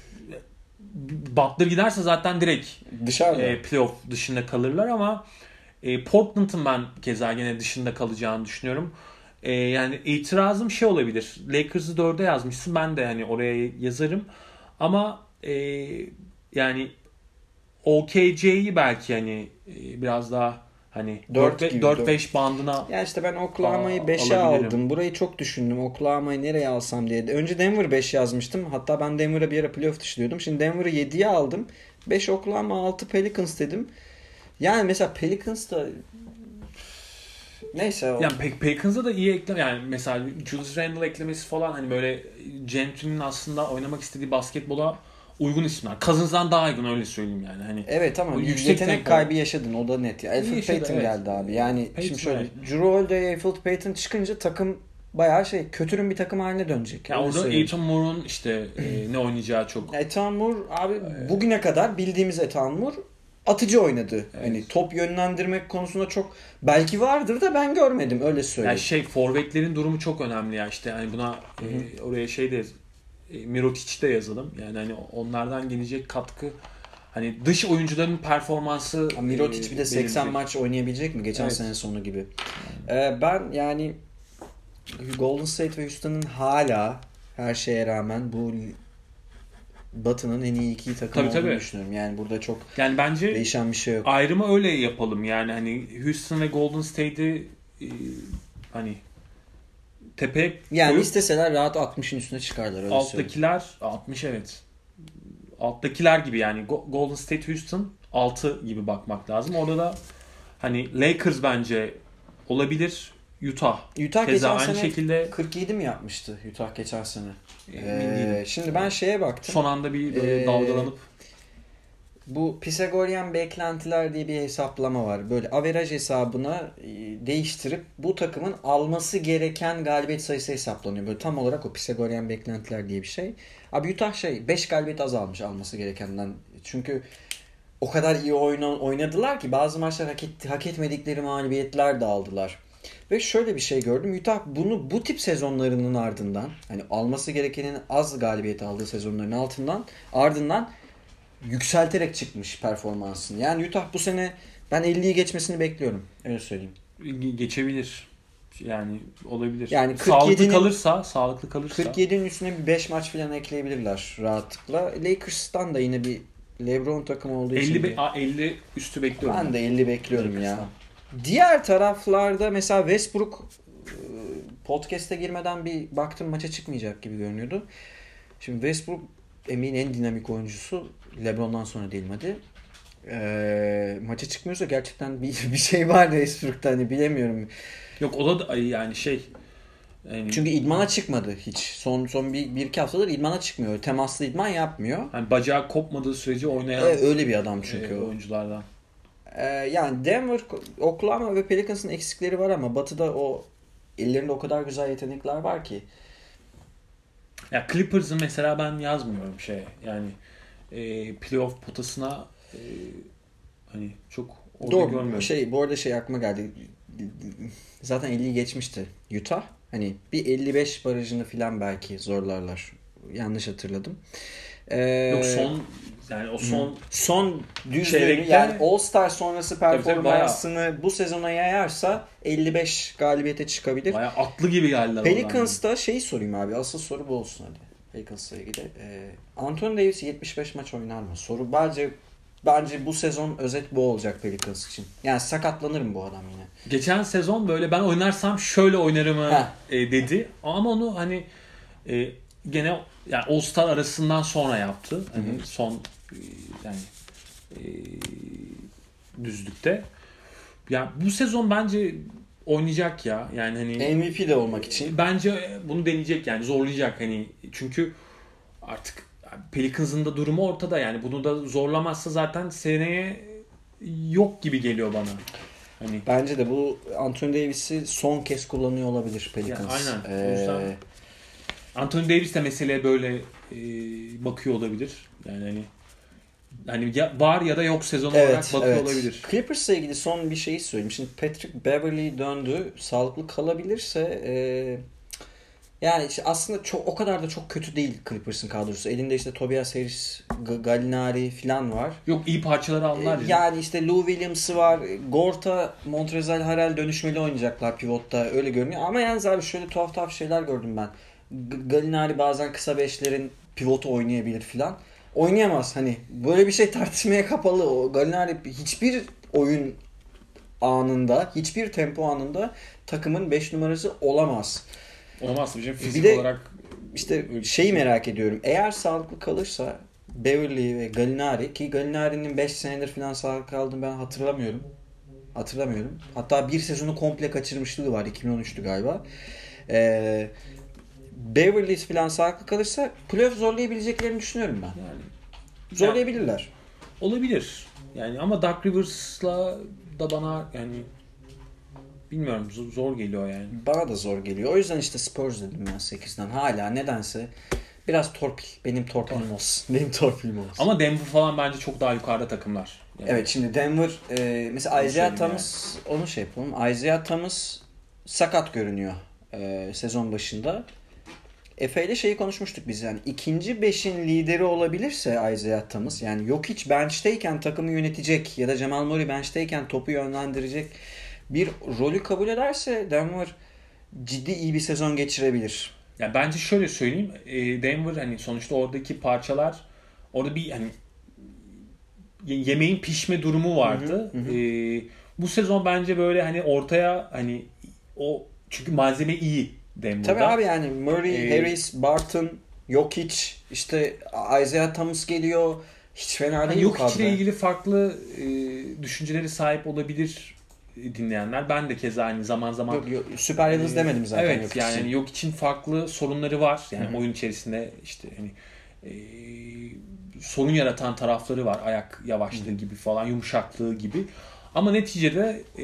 Butler giderse zaten direkt Dışarıda. e, playoff dışında kalırlar ama e, Portland'ın ben keza gene dışında kalacağını düşünüyorum. E, yani itirazım şey olabilir. Lakers'ı dörde yazmışsın. Ben de hani oraya yazarım. Ama e, yani O K C'yi belki hani e, biraz daha hani Dört gibi, dört dört. beş bandına Ya işte ben Oklahoma'yı Aa, beşe alabilirim. aldım. Burayı çok düşündüm. Oklahoma'yı nereye alsam diye. Önce Denver beş yazmıştım. Hatta ben Denver'a bir ara playoff dışı diyordum. Şimdi Denver'ı yediye aldım. beş Oklahoma, altı Pelicans dedim. Yani mesela Pelicans da neyse o. yani Pe- Pelicans'a da iyi ekleme yani mesela Julius Randle eklemesi falan hani böyle Gentry'nin aslında oynamak istediği basketbola uygun isimler. Cousins'dan daha uygun öyle söyleyeyim yani. Hani Evet ama o yüksek yetenek tempo. kaybı yaşadın o da net ya. Alfred Yaşadı, Payton evet. geldi abi. Yani Payton, şimdi şöyle evet. Drew Holiday, Alfred Payton çıkınca takım bayağı şey kötürüm bir takım haline dönecek. ya Öyle orada söyleyeyim. Aiton Moore'un işte e, ne oynayacağı çok. Ethan Moore abi bugüne kadar bildiğimiz Ethan Moore atıcı oynadı. Evet. Hani top yönlendirmek konusunda çok belki vardır da ben görmedim, öyle söyleyeyim. Yani şey, forvetlerin durumu çok önemli ya işte hani buna e, oraya şey de e, Mirotic de yazalım. Yani hani onlardan gelecek katkı, hani dış oyuncuların performansı. Ha, Mirotic bir de seksen belirleyecek. maç oynayabilecek mi geçen Evet. sene sonu gibi. Ee, ben yani Golden State ve Houston'ın hala her şeye rağmen bu Batı'nın en iyi iki takım Tabii, olduğunu tabii. düşünüyorum. Yani burada çok Yani bence değişen bir şey yok. ayrımı öyle yapalım yani hani Houston ve Golden State'i e, hani tepeye Yani koyup isteseler rahat altmışın üstüne çıkarlar, öyle söyleyeyim. alttakiler altmış, evet. Alttakiler gibi yani Go- Golden State Houston altı gibi bakmak lazım. Orada da hani Lakers bence olabilir. Utah. Utah Keza geçen aynı sene şekilde kırk yedi mi yapmıştı Utah geçen sene? emin Ee, değilim. şimdi ben şeye baktım. Son anda bir böyle Ee, dalgalanıp Bu Pisagoryen beklentiler diye bir hesaplama var. Böyle averaj hesabına e, değiştirip bu takımın alması gereken galibiyet sayısı hesaplanıyor. Böyle tam olarak o Pisagoryen beklentiler diye bir şey. Abi Utah şey beş galibiyet az almış alması gerekenden. Çünkü o kadar iyi oyna, oynadılar ki bazı maçlar hak, et, hak etmedikleri mağlubiyetler de aldılar. Ve şöyle bir şey gördüm. Utah bunu bu tip sezonlarının ardından, hani alması gerekenin az galibiyet aldığı sezonların altından ardından yükselterek çıkmış performansını. Yani Utah bu sene ben elliyi geçmesini bekliyorum. Öyle söyleyeyim. ge- geçebilir. Yani olabilir. Yani sağlıklı kırk yedinin kalırsa, sağlıklı kalırsa. kırk yedinin üstüne bir beş maç falan ekleyebilirler rahatlıkla. Lakers'tan da yine bir LeBron takımı olduğu için elli, bir- be- a, elli üstü bekliyorum. ben de elli bekliyorum ya. Lakers'tan. Diğer taraflarda mesela Westbrook e, podcast'e girmeden bir baktım maça çıkmayacak gibi görünüyordu. Şimdi Westbrook N B A'nin en dinamik oyuncusu. LeBron'dan sonra değilim hadi. E, maça çıkmıyorsa gerçekten bir, bir şey var Westbrook'ta, hani bilemiyorum. Yok o da yani şey yani, Çünkü idmana çıkmadı hiç. Son son bir, bir iki haftadır idmana çıkmıyor. Temaslı idman yapmıyor. hani bacağı kopmadığı sürece oynayan E, öyle bir adam çünkü e, o. oyunculardan. Ee, yani Denver, Oklahoma ve Pelicans'ın eksikleri var ama Batı'da o ellerinde o kadar güzel yetenekler var ki. Ya Clippers'ın mesela ben yazmıyorum şey yani e, playoff potasına e, hani çok orada Doğru. görmüyorum. Şey, bu arada şey aklıma geldi. Zaten elliyi geçmişti Utah. Hani bir elli beş barajını falan belki zorlarlar. Yanlış hatırladım. Ee, Yok son yani o son son düzlüğünü çeyrekte- yani All-Star sonrası Tabii tabii, performansını bu sezona yayarsa elli beş galibiyete çıkabilir. bayağı atlı gibi geldiler. Pelicans'ta şeyi sorayım abi. Asıl soru bu olsun hadi. Pelicans'la ilgili. Ee, Anthony Davis yetmiş beş maç oynar mı? Soru bence bence bu sezon özet bu olacak Pelicans için. Yani sakatlanır mı bu adam yine? Geçen sezon böyle ben oynarsam şöyle oynarım Heh. e, dedi. Ama onu hani e, gene yani All Star arasından sonra yaptı. Hani Hı hı. son e, yani e, düzlükte. Ya bu sezon bence oynayacak ya. Yani hani M V P de olmak için. bence bunu deneyecek yani zorlayacak hani çünkü artık Pelicans'ın da durumu ortada yani bunu da zorlamazsa zaten seneye yok gibi geliyor bana. Hani Bence de bu Anthony Davis'i son kez kullanıyor olabilir Pelicans. Ya, aynen. Ee, O yüzden- Anthony Davis de meseleye böyle e, bakıyor olabilir. Yani hani hani ya var ya da yok sezon olarak evet, bakıyor evet. olabilir. Clippers'la ilgili son bir şey söyleyeyim. Şimdi Patrick Beverley döndü. Sağlıklı kalabilirse e, yani işte aslında çok o kadar da çok kötü değil Clippers'ın kadrosu. Elinde işte Tobias Harris, G- Gallinari falan var. Yok iyi parçaları aldılar. E, ya. Yani işte Lou Williams'ı var. Gorta, Montrezl Harrell dönüşmeli oynayacaklar pivotta. Öyle görünüyor. Ama yalnız abi şöyle tuhaf tuhaf şeyler gördüm ben. G- Gallinari bazen kısa beşlerin pivotu oynayabilir falan. Oynayamaz hani. Böyle bir şey tartışmaya kapalı. O Gallinari hiçbir oyun anında, hiçbir tempo anında takımın beş numarası olamaz. Olamaz bizim fizik Bir de- olarak İşte şeyi merak ediyorum. Eğer sağlıklı kalırsa Beverley ve Gallinari, ki Gallinari'nin beş senedir falan sağlıklı kaldığını ben hatırlamıyorum. Hatırlamıyorum. Hatta bir sezonu komple kaçırmışlığı var. iki bin on üçtü galiba. Ee, Beverley falan sağlıklı kalırsa playoff zorlayabileceklerini düşünüyorum ben. yani Zorlayabilirler. olabilir. Yani ama Dark Rivers'la da bana yani bilmiyorum zor, zor geliyor yani. Bana da zor geliyor. O yüzden işte Spurs dedim ben sekizden. Hala nedense biraz torpil. Benim torpilim olsun. Benim torpilim olsun. Ama Denver falan bence çok daha yukarıda takımlar. Yani. Evet, şimdi Denver e, mesela Isaiah Thomas yani. Onu şey yapalım. Isaiah Thomas sakat görünüyor e, sezon başında. Efe ile şeyi konuşmuştuk biz yani. İkinci beşin lideri olabilirse Isaiah Thomas, yani yok hiç bench'teyken takımı yönetecek ya da Jamal Murray bench'teyken topu yönlendirecek bir rolü kabul ederse Denver ciddi iyi bir sezon geçirebilir. Ya bence şöyle söyleyeyim. Denver hani sonuçta oradaki parçalar, orada bir hani yemeğin pişme durumu vardı. Hı hı hı. Ee, bu sezon bence böyle hani ortaya hani o, çünkü malzeme iyi Denver'da. Tabii abi, yani Murray, ee, Harris, Barton, Jokic, işte Isaiah Thomas geliyor. Hiç fena değil. Jokic ile ilgili farklı e, düşünceleri sahip olabilir dinleyenler. Ben de keza aynı zaman zaman yok, yok, süper yıldız e, demedim zaten. Evet Jokic yani için. Jokic'in farklı sorunları var. Yani Hı-hı. oyun içerisinde işte hani e, sorun yaratan tarafları var. Ayak yavaşlığı Hı-hı. gibi falan, yumuşaklığı gibi. Ama neticede e,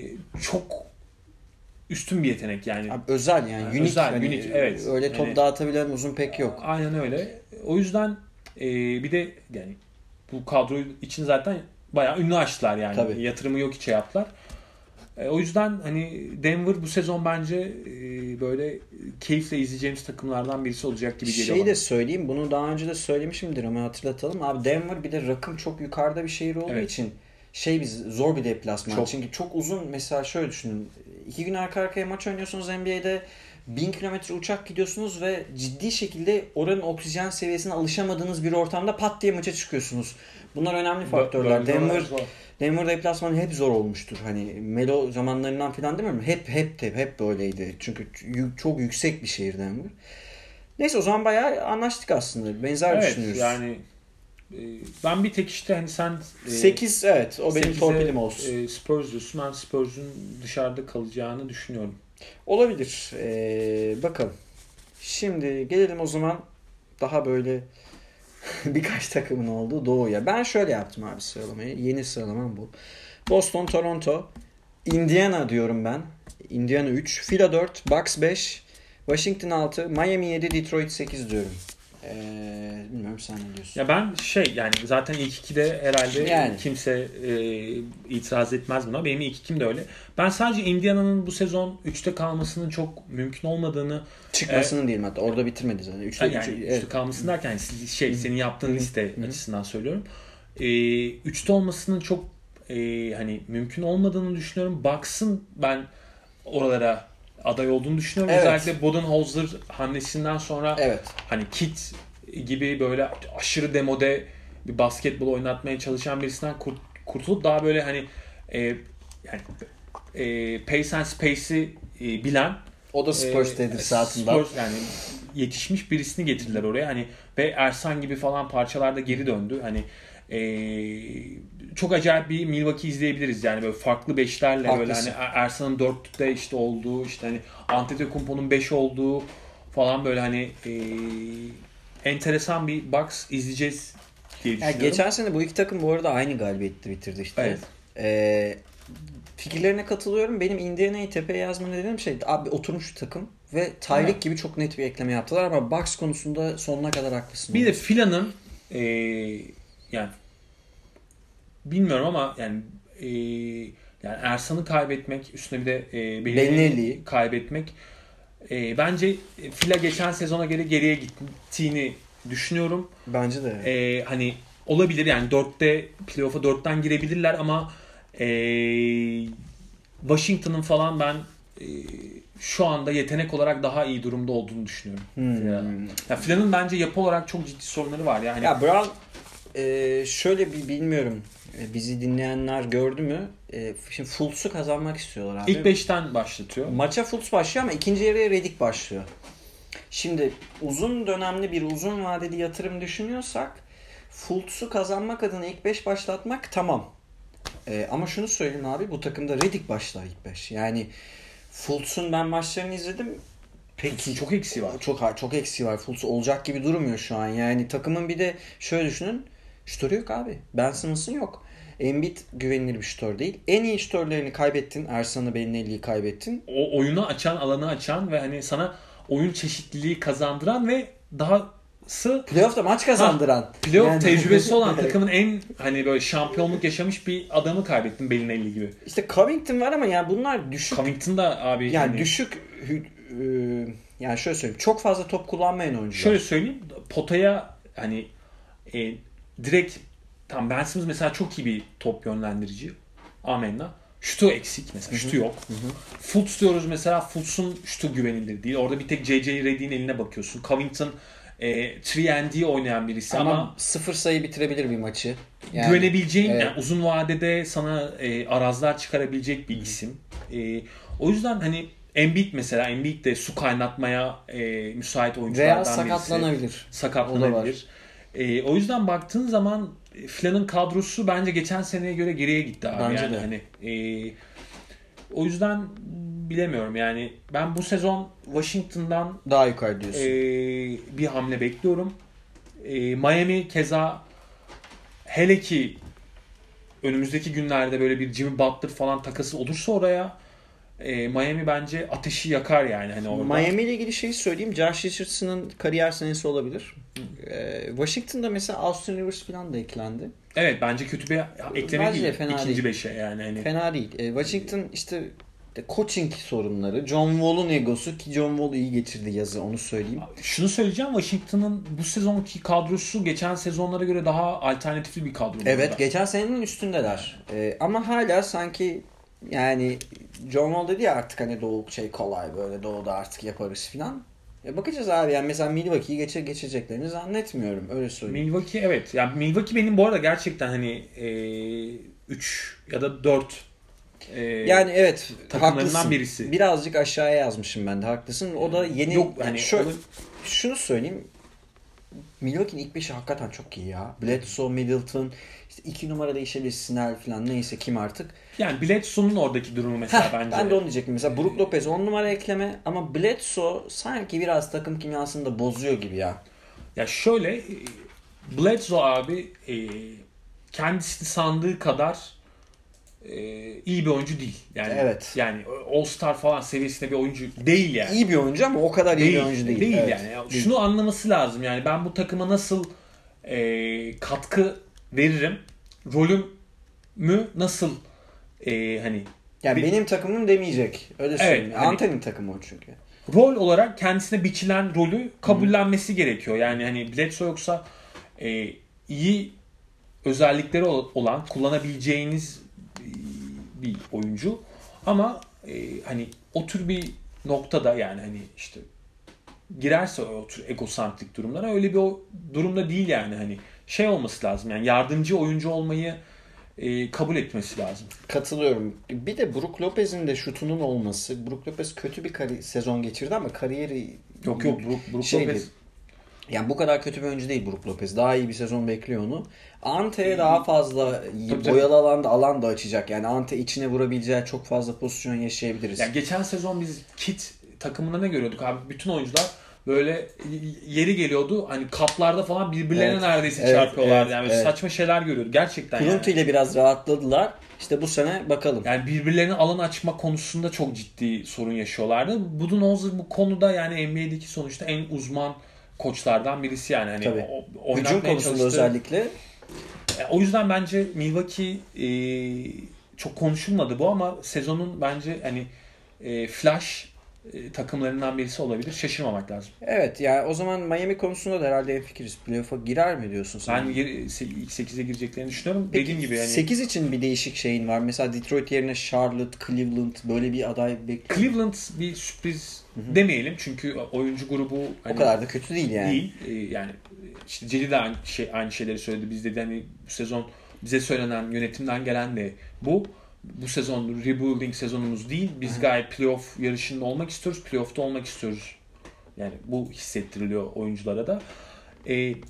çok üstün bir yetenek yani. Abi özel yani, yani unik, özel, hani, unik, evet. Öyle top yani, dağıtabilen uzun pek yok. Aynen öyle. O yüzden e, bir de yani bu kadro için zaten bayağı ünlü açtılar yani. Tabii. Yatırımı yok içe yaptılar. E, o yüzden hani Denver bu sezon bence e, böyle keyifle izleyeceğimiz takımlardan birisi olacak gibi geliyor. Şey de söyleyeyim, bunu daha önce de söylemişimdir ama hatırlatalım. Abi Denver bir de rakım çok yukarıda bir şehir olduğu evet. için şey biz zor bir deplasman. Çok. Çünkü çok uzun, mesela şöyle düşünün. İki gün arka arkaya maç oynuyorsunuz N B A'de. Bin kilometre uçak gidiyorsunuz ve ciddi şekilde oranın oksijen seviyesine alışamadığınız bir ortamda pat diye maça çıkıyorsunuz. Bunlar önemli faktörler. Denver Denver deplasmanı hep zor olmuştur. Hani Melo zamanlarından falan değil mi? Hep hep hep hep böyleydi. Çünkü çok yüksek bir şehir Denver. Neyse, o zaman bayağı anlaştık aslında. Benzer evet, düşünüyoruz. Yani ben bir tek işte hani sen sekiz evet o benim torpilim olsun. Spurs diyorsun. Ben Spurs'un dışarıda kalacağını düşünüyorum. Olabilir. Ee, bakalım. Şimdi gelelim o zaman daha böyle birkaç takımın olduğu Doğu'ya. Ben şöyle yaptım abi sıralamayı. Yeni sıralamam bu. Boston, Toronto, Indiana diyorum ben. Indiana üç, Phila dört, Bucks beş, Washington altı, Miami yedi, Detroit sekiz diyorum. Ee, bilmiyorum sen ne diyorsun? Ya ben şey yani zaten ilk ikide herhalde yani. kimse e, itiraz etmez buna. Benim ilk ikim de öyle. Ben sadece Indiana'nın bu sezon üçte kalmasının çok mümkün olmadığını, çıkmasının e, diyeyim hatta. Orada bitirmedi zaten. üçte yani üçte evet. kalmasını derken yani şey senin yaptığın liste Hı-hı. açısından söylüyorum. E, üçte olmasının çok e, hani mümkün olmadığını düşünüyorum. Bucks'ın ben oralara aday olduğunu düşünüyorum. Evet. Özellikle Budenholzer hamlesinden sonra evet. hani Kit gibi böyle aşırı demode bir basketbol oynatmaya çalışan birisinden kurt, kurtulup daha böyle hani e, yani e, pace and space'i e, bilen, o da Spurs'taydı e, saatinde. Spurs yani yetişmiş birisini getirdiler oraya. Hani ve Ersan gibi falan parçalarda geri döndü. Hani Ee, çok acayip bir Milwaukee izleyebiliriz yani böyle farklı beşlerle. Haklısın. Böyle hani Ersan'ın dörtte işte olduğu, işte hani Antetokounmpo'nun beş olduğu falan, böyle hani e, enteresan bir Bucks izleyeceğiz diye düşünüyorum. Yani geçen sene bu iki takım bu arada aynı galibiyette bitirdi işte. Evet. Ee, fikirlerine katılıyorum. Benim Indiana'yı tepeye yazma nedenim şey, abi oturmuş takım ve Tyreek evet. gibi çok net bir ekleme yaptılar ama Bucks konusunda sonuna kadar haklısın. Bir de Fila'nın e, yani bilmiyorum ama yani e, yani Ersan'ı kaybetmek, üstüne bir de e, Belinelli'yi kaybetmek e, bence Fila geçen sezona göre geriye gittiğini düşünüyorum. Bence de. E, hani olabilir yani dörtte playoff'a dörtten girebilirler ama e, Washington'ın falan ben e, şu anda yetenek olarak daha iyi durumda olduğunu düşünüyorum. Hmm. Ya, ya Fila'nın bence yapı olarak çok ciddi sorunları var. Yani ya Brown e, şöyle bir bilmiyorum. Bizi dinleyenler gördü mü? E, şimdi Fultz'u kazanmak istiyorlar abi. İlk beşten başlatıyor. Maça Fultz başlıyor ama ikinci yarıya Redick başlıyor. Şimdi uzun dönemli bir uzun vadeli yatırım düşünüyorsak Fultz'u kazanmak adına ilk beş başlatmak tamam. E, ama şunu söyleyeyim abi, bu takımda Redick başlar ilk beş. Yani Fultz'un ben maçlarını izledim. Fultz'un çok eksiği var. Çok çok eksiği var. Fultz olacak gibi durmuyor şu an. Yani takımın bir de şöyle düşünün. Şutörü yok abi. Ben Simmons'ın yok. Embiid güvenilir bir şutör değil. En iyi şutörlerini kaybettin. Ersan'ı, Belinelli'yi kaybettin. O oyunu açan, alanı açan ve hani sana oyun çeşitliliği kazandıran ve daha playoff'ta maç kazandıran. Ha, playoff yani... tecrübesi olan takımın en hani böyle şampiyonluk yaşamış bir adamı kaybettin Bellinelli gibi. İşte Covington var ama yani bunlar düşük. Covington da abi yani hani... düşük yani şöyle söyleyeyim, çok fazla top kullanmayan oyuncular. Şöyle söyleyeyim, potaya hani e, direkt tam Ben Simmons mesela çok iyi bir top yönlendirici. Amenna. Şutu eksik mesela. Şutu yok. Fultz diyoruz mesela. Fultz'un şutu güvenilir değil. Orada bir tek J J Redick'in eline bakıyorsun. Covington e, üç and D oynayan birisi ama, ama sıfır sayı bitirebilir bir maçı. Yani, güvenebileceğin evet. Yani uzun vadede sana e, arazlar çıkarabilecek bir isim. E, o yüzden hani Embiid mesela. Embiid de su kaynatmaya e, müsait oyunculardan birisi. Veya sakatlanabilir. Sakatlanabilir. E, o yüzden baktığın zaman Flan'ın kadrosu bence geçen seneye göre geriye gitti abi. Bence yani de. Hani, e, o yüzden bilemiyorum yani ben bu sezon Washington'dan daha yukarı diyorsun. E, bir hamle bekliyorum. E, Miami keza hele ki önümüzdeki günlerde böyle bir Jimmy Butler falan takası olursa oraya e, Miami bence ateşi yakar yani hani orada. Miami ile ilgili şeyi söyleyeyim. Josh Richardson'ın kariyer senesi olabilir. Ee, Washington'da mesela Austin Rivers falan da eklendi. Evet bence kötü bir ekleme bence değil. Fena İkinci değil. beşe yani. Hani. Fena değil. Ee, Washington işte de coaching sorunları, John Wall'un egosu ki John Wall iyi geçirdi yazı, onu söyleyeyim. Şunu söyleyeceğim, Washington'ın bu sezonki kadrosu geçen sezonlara göre daha alternatifli bir kadro. Evet, burada. geçen senenin üstündeler. Ee, ama hala sanki yani John Wall dedi ya artık hani doğu şey kolay böyle doğuda artık yaparız filan. Ya bakacağız abi yani mesela Milwaukee'yi geçe geçeceklerini zannetmiyorum, öyle söyleyeyim. Milwaukee evet. Yani Milwaukee benim bu arada gerçekten hani üç e, ya da dört e, yani evet haklısın. birisi. Birazcık aşağıya yazmışım ben de, haklısın. O da yeni Yok, yani hani şöyle, onu... şunu söyleyeyim. Milwaukee'nin ilk beşi hakikaten çok iyi ya. Bledsoe, Middleton, işte iki numara değişebilir, Snell falan neyse kim artık. Yani Bledsoe'nun oradaki durumu mesela Heh, bence. Ben de onu diyecektim. Mesela Brook Lopez on numara ekleme ama Bledsoe sanki biraz takım kimyasını da bozuyor gibi ya. Ya şöyle, Bledsoe abi e, kendisini sandığı kadar e, iyi bir oyuncu değil. Yani evet. Yani All-Star falan seviyesinde bir oyuncu değil yani. İyi bir oyuncu ama o kadar değil, iyi bir oyuncu değil. Değil evet. yani. Değil. Şunu anlaması lazım yani ben bu takıma nasıl e, katkı veririm, rolümü nasıl e, hani yani bir, benim takımım demeyecek. Öyle söyleyeyim. Evet, hani, Antenin takımı o çünkü. Rol olarak kendisine biçilen rolü kabullenmesi hmm. gerekiyor. Yani hani Bledsoe yoksa e, iyi özellikleri olan, kullanabileceğiniz bir oyuncu. Ama e, hani o tür bir noktada yani hani işte girerse o tür egosantrik durumlara öyle bir o durumda değil yani hani şey olması lazım yani yardımcı oyuncu olmayı e, kabul etmesi lazım. Katılıyorum. Bir de Brook Lopez'in de şutunun olması. Brook Lopez kötü bir kari- sezon geçirdi ama kariyeri yok yok Brook, Brook şeydi. Lopez yani bu kadar kötü bir oyuncu değil Brook Lopez. Daha iyi bir sezon bekliyor onu. Ante'ye daha fazla tabii, boyalı tabii. alanda alan da açacak. Yani Ante içine vurabileceği çok fazla pozisyon yaşayabiliriz. Yani geçen sezon biz Kit takımında ne görüyorduk abi? Bütün oyuncular böyle yeri geliyordu. Hani kaplarda falan birbirlerine evet, neredeyse evet, çarpıyorlardı. Evet, yani evet. Saçma şeyler görüyorduk. Gerçekten Kuruntu yani. ile biraz rahatladılar. İşte bu sene bakalım. Yani birbirlerine alan açma konusunda çok ciddi sorun yaşıyorlardı. Budenholzer bu konuda yani N B A'deki sonuçta en uzman koçlardan birisi yani. Hani tabii. O, hücum konusunda çalıştığı... özellikle. O yüzden bence Milwaukee e, çok konuşulmadı bu ama sezonun bence hani e, flash e, takımlarından birisi olabilir. Şaşırmamak lazım. Evet yani o zaman Miami konusunda da herhalde hemfikiriz. Playoff'a girer mi diyorsun sen? Ben ilk sekize gireceklerini düşünüyorum. Peki, dediğim gibi yani. sekiz için bir değişik şeyin var. Mesela Detroit yerine Charlotte, Cleveland böyle bir aday bekliyor. Cleveland bir sürpriz Hı-hı. demeyelim çünkü oyuncu grubu hani o kadar da kötü değil yani. Değil. Ee, yani işte Cedi de aynı, şey, aynı şeyleri söyledi. Biz dedi hani bu sezon bize söylenen yönetimden gelen de bu. Bu sezon rebuilding sezonumuz değil. Biz Hı-hı. gayet playoff yarışında olmak istiyoruz. Playoff'ta olmak istiyoruz. Yani bu hissettiriliyor oyunculara da. Ee,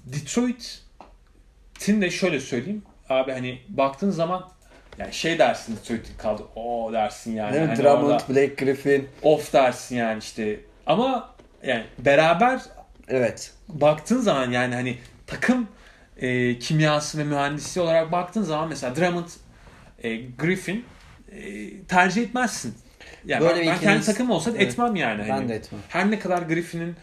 Detroit'in de şöyle söyleyeyim. Abi hani baktığın zaman yani şey dersin Detroit'in kaldı. O dersin yani. Değil mi? Hani Drummond, Blake Griffin. Off dersin yani işte. Ama yani beraber evet. baktığın zaman yani hani takım e, kimyası ve mühendisi olarak baktığın zaman mesela Drummond, e, Griffin e, tercih etmezsin. Yani böyle ben, ben kendi takım olsa evet. etmem yani. Ben hani, de etmem. Her ne kadar Griffin'in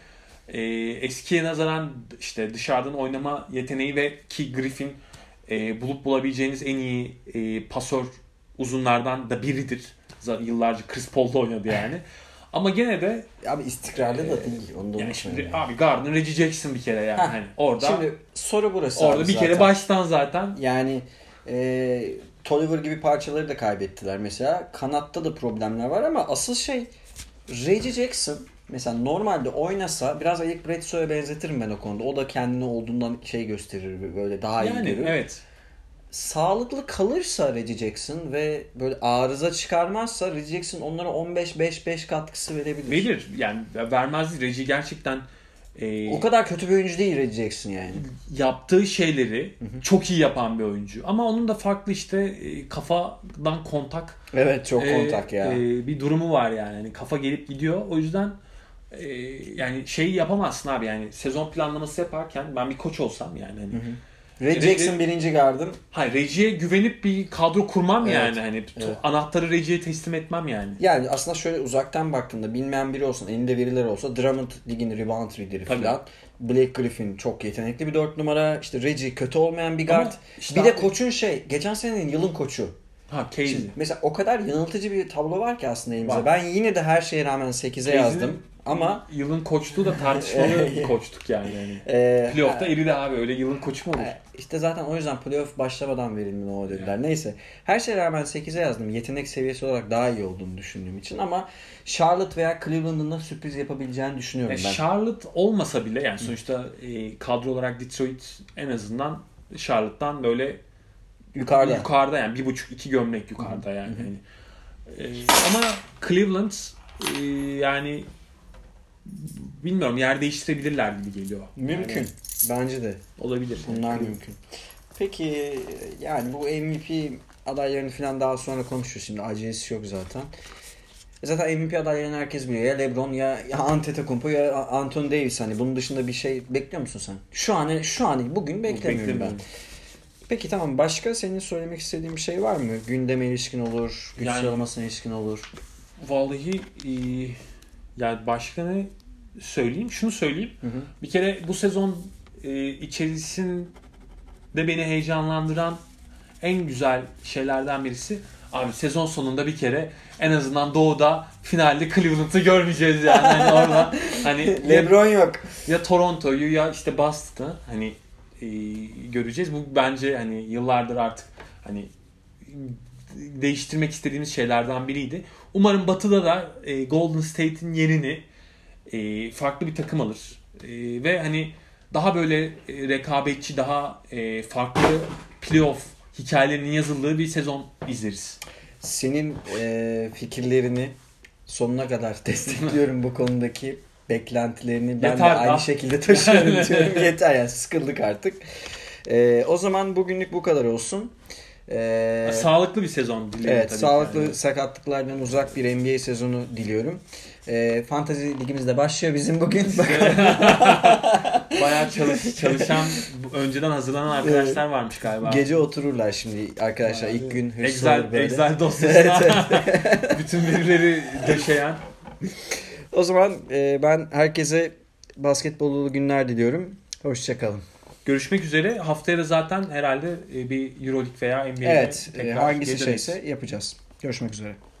e, eskiye nazaran işte dışarıdan oynama yeteneği ve ki Griffin e, bulup bulabileceğiniz en iyi e, pasör uzunlardan da biridir. Zaten yıllarca Chris Paul'da oynadı yani. Ama gene de abi istikrarlı e, da değil. Onu da yani şimdi yani. abi Gardner, Reggie Jackson bir kere yani. Heh, hani orada şimdi soru burası. Orada abi bir zaten. kere baştan zaten. Yani e, Tolliver gibi parçaları da kaybettiler mesela. Kanatta da problemler var ama asıl şey Reggie Jackson mesela normalde oynasa biraz Eric Bledsoe'ya benzetirim ben o konuda. O da kendini olduğundan şey gösterir, böyle daha Yani iyi görür. evet. Sağlıklı kalırsa Reggie Jackson ve böyle arıza çıkarmazsa Reggie Jackson onlara on beş beş beş katkısı verebilir. Verir. Yani vermez. Reggie gerçekten e, o kadar kötü bir oyuncu değil Reggie Jackson yani. Yaptığı şeyleri Hı hı. çok iyi yapan bir oyuncu. Ama onun da farklı işte e, kafadan kontak. Evet çok e, kontak ya. E, bir durumu var yani. Yani kafa gelip gidiyor. O yüzden e, yani şeyi yapamazsın abi yani sezon planlaması yaparken ben bir koç olsam yani hani. Hı hı. Reggie Jackson birinci gardım. Hayır, Reggie'ye güvenip bir kadro kurmam Evet, yani hani evet. anahtarı Reggie'ye teslim etmem yani. Yani aslında şöyle uzaktan baktığında bilmeyen biri olsun, elinde veriler olsa Drummond ligin rebound lideri Tabii. falan. Blake Griffin çok yetenekli bir dört numara. İşte Reggie kötü olmayan bir guard. işte bir abi- de koçun şey, geçen senenin yılın koçu. Ha, Casey. Şimdi mesela o kadar yanıltıcı bir tablo var ki aslında elimizde. Var. Ben yine de her şeye rağmen sekize Casey'nin yazdım. Ama yılın koçluğu da tartışmalı bir koçtuk yani. yani. e, Playoff'ta eridi abi, öyle yılın koçu mu olur? e, işte zaten o yüzden playoff başlamadan verilmeli o dediler. Neyse. Her şeye rağmen sekize yazdım. Yetenek seviyesi olarak daha iyi olduğunu düşündüğüm için ama Charlotte veya Cleveland'ın da sürpriz yapabileceğini düşünüyorum E, ben. Charlotte olmasa bile yani sonuçta e, kadro olarak Detroit en azından Charlotte'dan böyle Yukarıda. yukarıda yani bir buçuk iki gömlek yukarıda yani. yani. E, ama Cleveland e, yani bilmiyorum, yer değiştirebilirler gibi geliyor. Mümkün. Yani, Bence de. olabilir. Bunlar Yani. mümkün. Peki yani bu M V P adaylarını falan daha sonra konuşuruz şimdi. Acelesi yok zaten. Zaten M V P adaylarını herkes biliyor. Ya LeBron ya, ya Antetokounmpo ya Anthony Davis. Hani bunun dışında bir şey bekliyor musun sen? Şu an şu an bugün beklemiyorum ben. Peki tamam, başka senin söylemek istediğin bir şey var mı? Gündeme ilişkin olur, güç Yani- sıralamasına ilişkin olur. Vallahi e, yani başka ne söyleyeyim? Şunu söyleyeyim. Hı hı. Bir kere bu sezon e, içerisinde beni heyecanlandıran en güzel şeylerden birisi abi sezon sonunda bir kere en azından doğuda finalde Cleveland'ı görmeyeceğiz yani. Hani orada hani LeBron yok. ya Toronto'yu ya işte Boston'ı hani e, göreceğiz. Bu bence hani yıllardır artık hani değiştirmek istediğimiz şeylerden biriydi. Umarım Batı'da da e, Golden State'in yerini e, farklı bir takım alır. E, ve hani daha böyle e, rekabetçi, daha e, farklı playoff hikayelerinin yazıldığı bir sezon izleriz. Senin e, fikirlerini sonuna kadar destekliyorum bu konudaki beklentilerini. Ben Yeter de aynı daha. şekilde taşıyorum diyorum. Yeter yani, sıkıldık artık. E, o zaman bugünlük bu kadar olsun. E, Sağlıklı bir sezon diliyorum evet, tabii sağlıklı yani. sakatlıklardan uzak bir N B A sezonu diliyorum. E, Fantasy ligimiz de başlıyor bizim bugün. Bayağı çalış, çalışan, önceden hazırlanan arkadaşlar varmış galiba. Gece otururlar şimdi arkadaşlar, ilk gün hırslı Excel, olur böyle. Excel dosyasına bütün verileri döşeyen. O zaman e, ben herkese basketbol dolu günler diliyorum. Hoşçakalın. Görüşmek üzere. Haftaya da zaten herhalde bir Euroleague veya N B A'de Evet, e, tekrar hangisi geri döneriz. şeyse yapacağız. Görüşmek üzere.